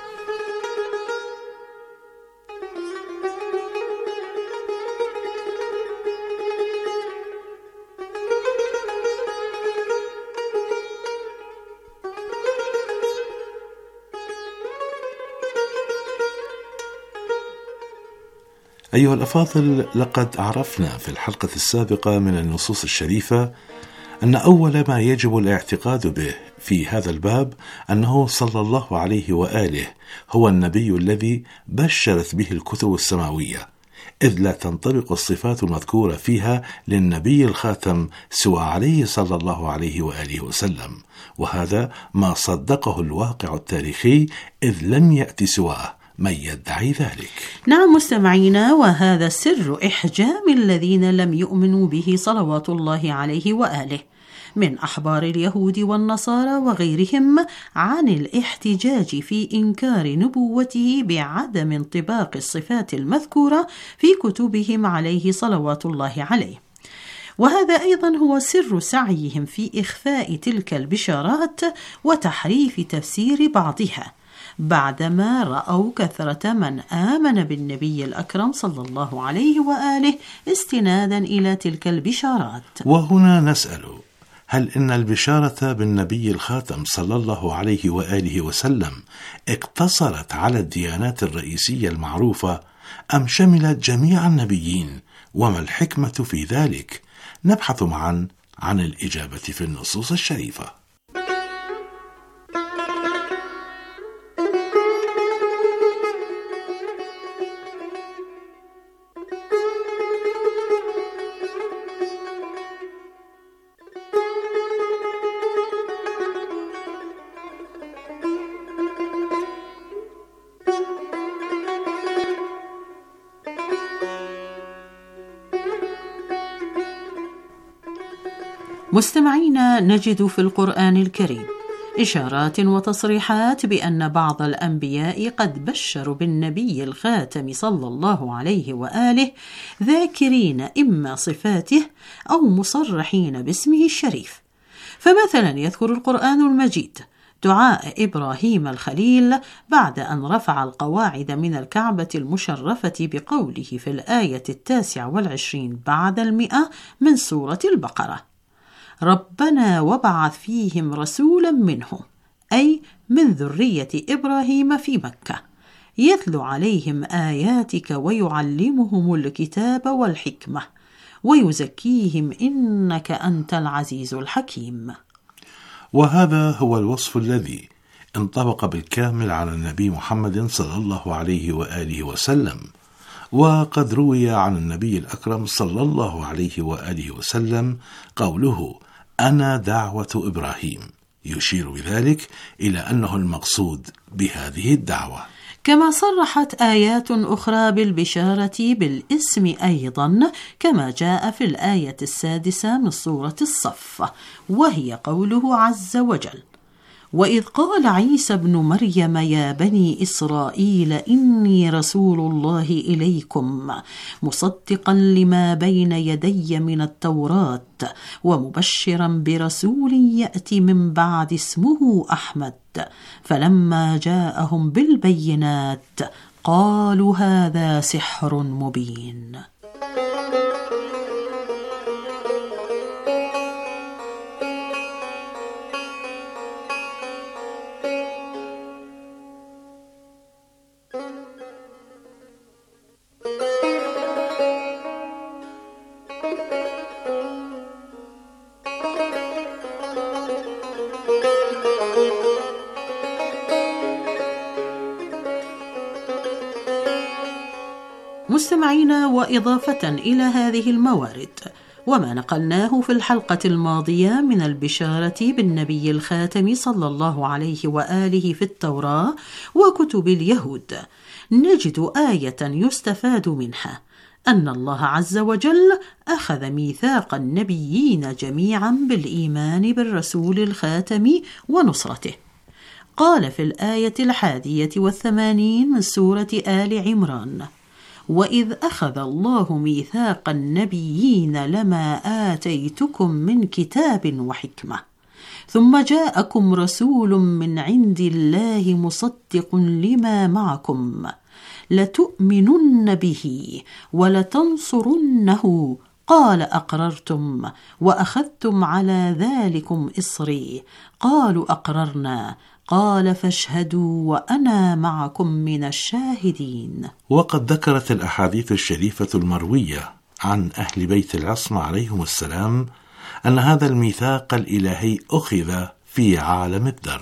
أيها الأفاضل، لقد عرفنا في الحلقة السابقة من النصوص الشريفة أن أول ما يجب الاعتقاد به في هذا الباب أنه صلى الله عليه وآله هو النبي الذي بشرت به الكتب السماوية، إذ لا تنطبق الصفات المذكورة فيها للنبي الخاتم سوى عليه صلى الله عليه وآله وسلم، وهذا ما صدقه الواقع التاريخي، إذ لم يأتي سواه من يدعي ذلك. نعم مستمعينا، وهذا سر إحجام الذين لم يؤمنوا به صلوات الله عليه وآله من أحبار اليهود والنصارى وغيرهم عن الاحتجاج في إنكار نبوته بعدم انطباق الصفات المذكورة في كتبهم عليه صلوات الله عليه. وهذا أيضا هو سر سعيهم في إخفاء تلك البشارات وتحريف تفسير بعضها، بعدما رأوا كثرة من آمن بالنبي الأكرم صلى الله عليه وآله استنادا إلى تلك البشارات. وهنا نسأل: هل إن البشارة بالنبي الخاتم صلى الله عليه وآله وسلم اقتصرت على الديانات الرئيسية المعروفة أم شملت جميع النبيين؟ وما الحكمة في ذلك؟ نبحث معا عن الإجابة في النصوص الشريفة. مستمعينا، نجد في القرآن الكريم إشارات وتصريحات بأن بعض الأنبياء قد بشروا بالنبي الخاتم صلى الله عليه وآله ذاكرين إما صفاته أو مصرحين باسمه الشريف. فمثلا يذكر القرآن المجيد دعاء إبراهيم الخليل بعد أن رفع القواعد من الكعبة المشرفة بقوله في الآية التاسعة والعشرين بعد المئة من سورة البقرة: ربنا وابعث فيهم رسولا منهم، أي من ذرية إبراهيم في مكة، يتلو عليهم آياتك ويعلمهم الكتاب والحكمة ويزكيهم إنك أنت العزيز الحكيم. وهذا هو الوصف الذي انطبق بالكامل على النبي محمد صلى الله عليه وآله وسلم. وقد روي عن النبي الأكرم صلى الله عليه وآله وسلم قوله: أنا دعوة إبراهيم، يشير بذلك إلى أنه المقصود بهذه الدعوة. كما صرحت آيات أخرى بالبشارة بالاسم أيضا، كما جاء في الآية السادسة من سورة الصف، وهي قوله عز وجل: وإذ قال عيسى ابن مريم يا بني إسرائيل إني رسول الله إليكم مصدقا لما بين يدي من التوراة ومبشرا برسول يأتي من بعد اسمه أحمد. فلما جاءهم بالبينات قالوا هذا سحر مبين. مستمعينا، وإضافة إلى هذه الموارد وما نقلناه في الحلقة الماضية من البشارة بالنبي الخاتم صلى الله عليه وآله في التوراة وكتب اليهود، نجد آية يستفاد منها أن الله عز وجل أخذ ميثاق النبيين جميعا بالإيمان بالرسول الخاتم ونصرته. قال في الآية الحادية والثمانين من سورة آل عمران: وإذ أخذ الله ميثاق النبيين لما آتيتكم من كتاب وحكمة ثم جاءكم رسول من عند الله مصدق لما معكم لتؤمنن به ولتنصرنه قال أقررتم وأخذتم على ذلكم إصري قالوا أقررنا قال فاشهدوا وأنا معكم من الشاهدين. وقد ذكرت الأحاديث الشريفة المروية عن أهل بيت العصمة عليهم السلام أن هذا الميثاق الإلهي أخذ في عالم الذر،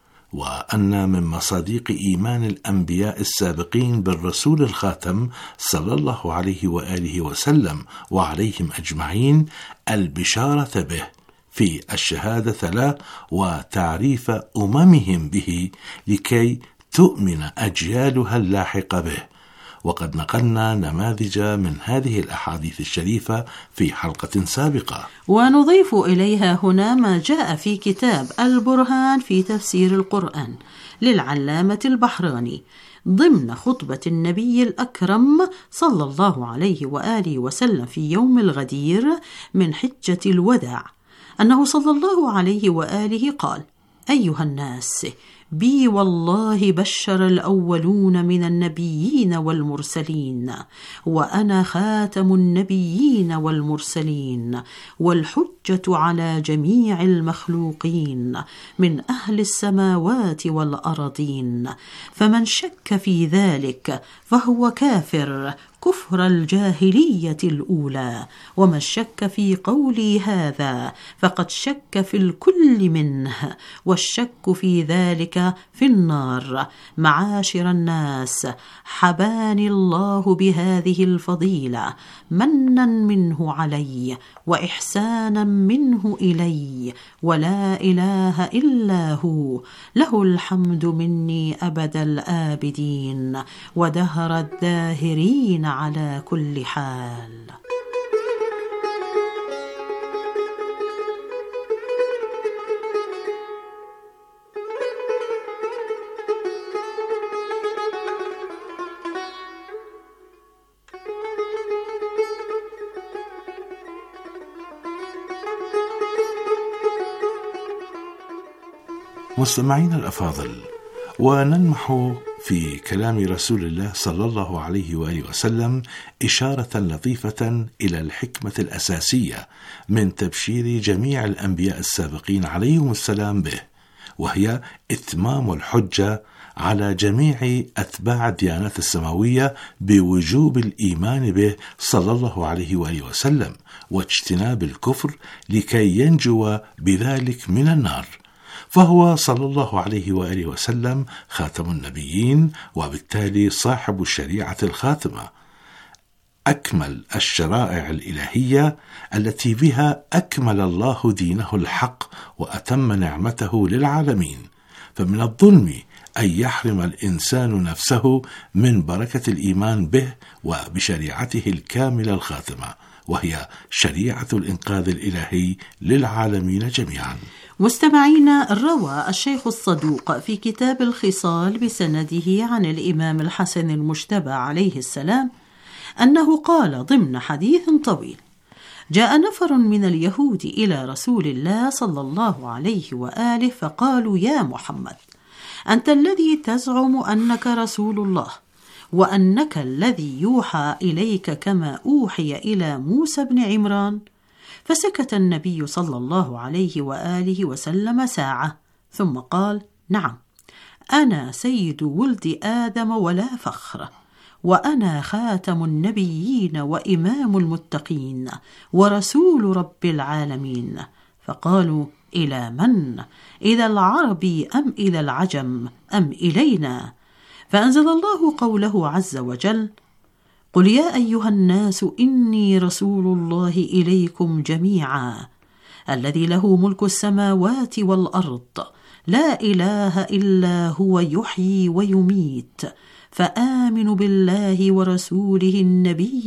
وأن من مصادق إيمان الأنبياء السابقين بالرسول الخاتم صلى الله عليه وآله وسلم وعليهم أجمعين البشارة به في الشهادة له وتعريف أممهم به لكي تؤمن أجيالها اللاحقة به. وقد نقلنا نماذج من هذه الأحاديث الشريفة في حلقة سابقة، ونضيف إليها هنا ما جاء في كتاب البرهان في تفسير القرآن للعلامة البحراني ضمن خطبة النبي الأكرم صلى الله عليه وآله وسلم في يوم الغدير من حجة الوداع، أنه صلى الله عليه وآله قال: أيها الناس، بي والله بشر الأولون من النبيين والمرسلين، وأنا خاتم النبيين والمرسلين، والحجة على جميع المخلوقين من أهل السماوات والأرضين، فمن شك في ذلك فهو كافر كفر الجاهلية الأولى، ومن شك في قولي هذا فقد شك في الكل منه، والشك في ذلك في النار. معاشر الناس، حباني الله بهذه الفضيلة منا منه علي وإحسانا منه إلي، ولا إله إلا هو، له الحمد مني أبد الآبدين ودهر الداهرين على كل حال. مستمعين الأفاضل، ونلمح في كلام رسول الله صلى الله عليه وآله وسلم إشارة لطيفة إلى الحكمة الأساسية من تبشير جميع الأنبياء السابقين عليهم السلام به، وهي إتمام الحجة على جميع أتباع الديانات السماوية بوجوب الإيمان به صلى الله عليه وآله وسلم واجتناب الكفر لكي ينجو بذلك من النار. فهو صلى الله عليه وآله وسلم خاتم النبيين، وبالتالي صاحب الشريعة الخاتمة، أكمل الشرائع الإلهية التي بها أكمل الله دينه الحق وأتم نعمته للعالمين. فمن الظلم أن يحرم الإنسان نفسه من بركة الإيمان به وبشريعته الكاملة الخاتمة، وهي شريعة الإنقاذ الإلهي للعالمين جميعا. مستمعين، روى الشيخ الصدوق في كتاب الخصال بسنده عن الإمام الحسن المجتبى عليه السلام أنه قال ضمن حديث طويل: جاء نفر من اليهود إلى رسول الله صلى الله عليه وآله فقالوا: يا محمد، أنت الذي تزعم أنك رسول الله، وأنك الذي يوحى إليك كما أوحي إلى موسى بن عمران. فسكت النبي صلى الله عليه وآله وسلم ساعة ثم قال: نعم، أنا سيد ولد آدم ولا فخر، وأنا خاتم النبيين وإمام المتقين ورسول رب العالمين. فقالوا: إلى من؟ إلى العرب أم إلى العجم أم إلينا؟ فأنزل الله قوله عز وجل: قل يا أيها الناس إني رسول الله إليكم جميعا الذي له ملك السماوات والأرض لا إله إلا هو يحيي ويميت، فآمنوا بالله ورسوله النبي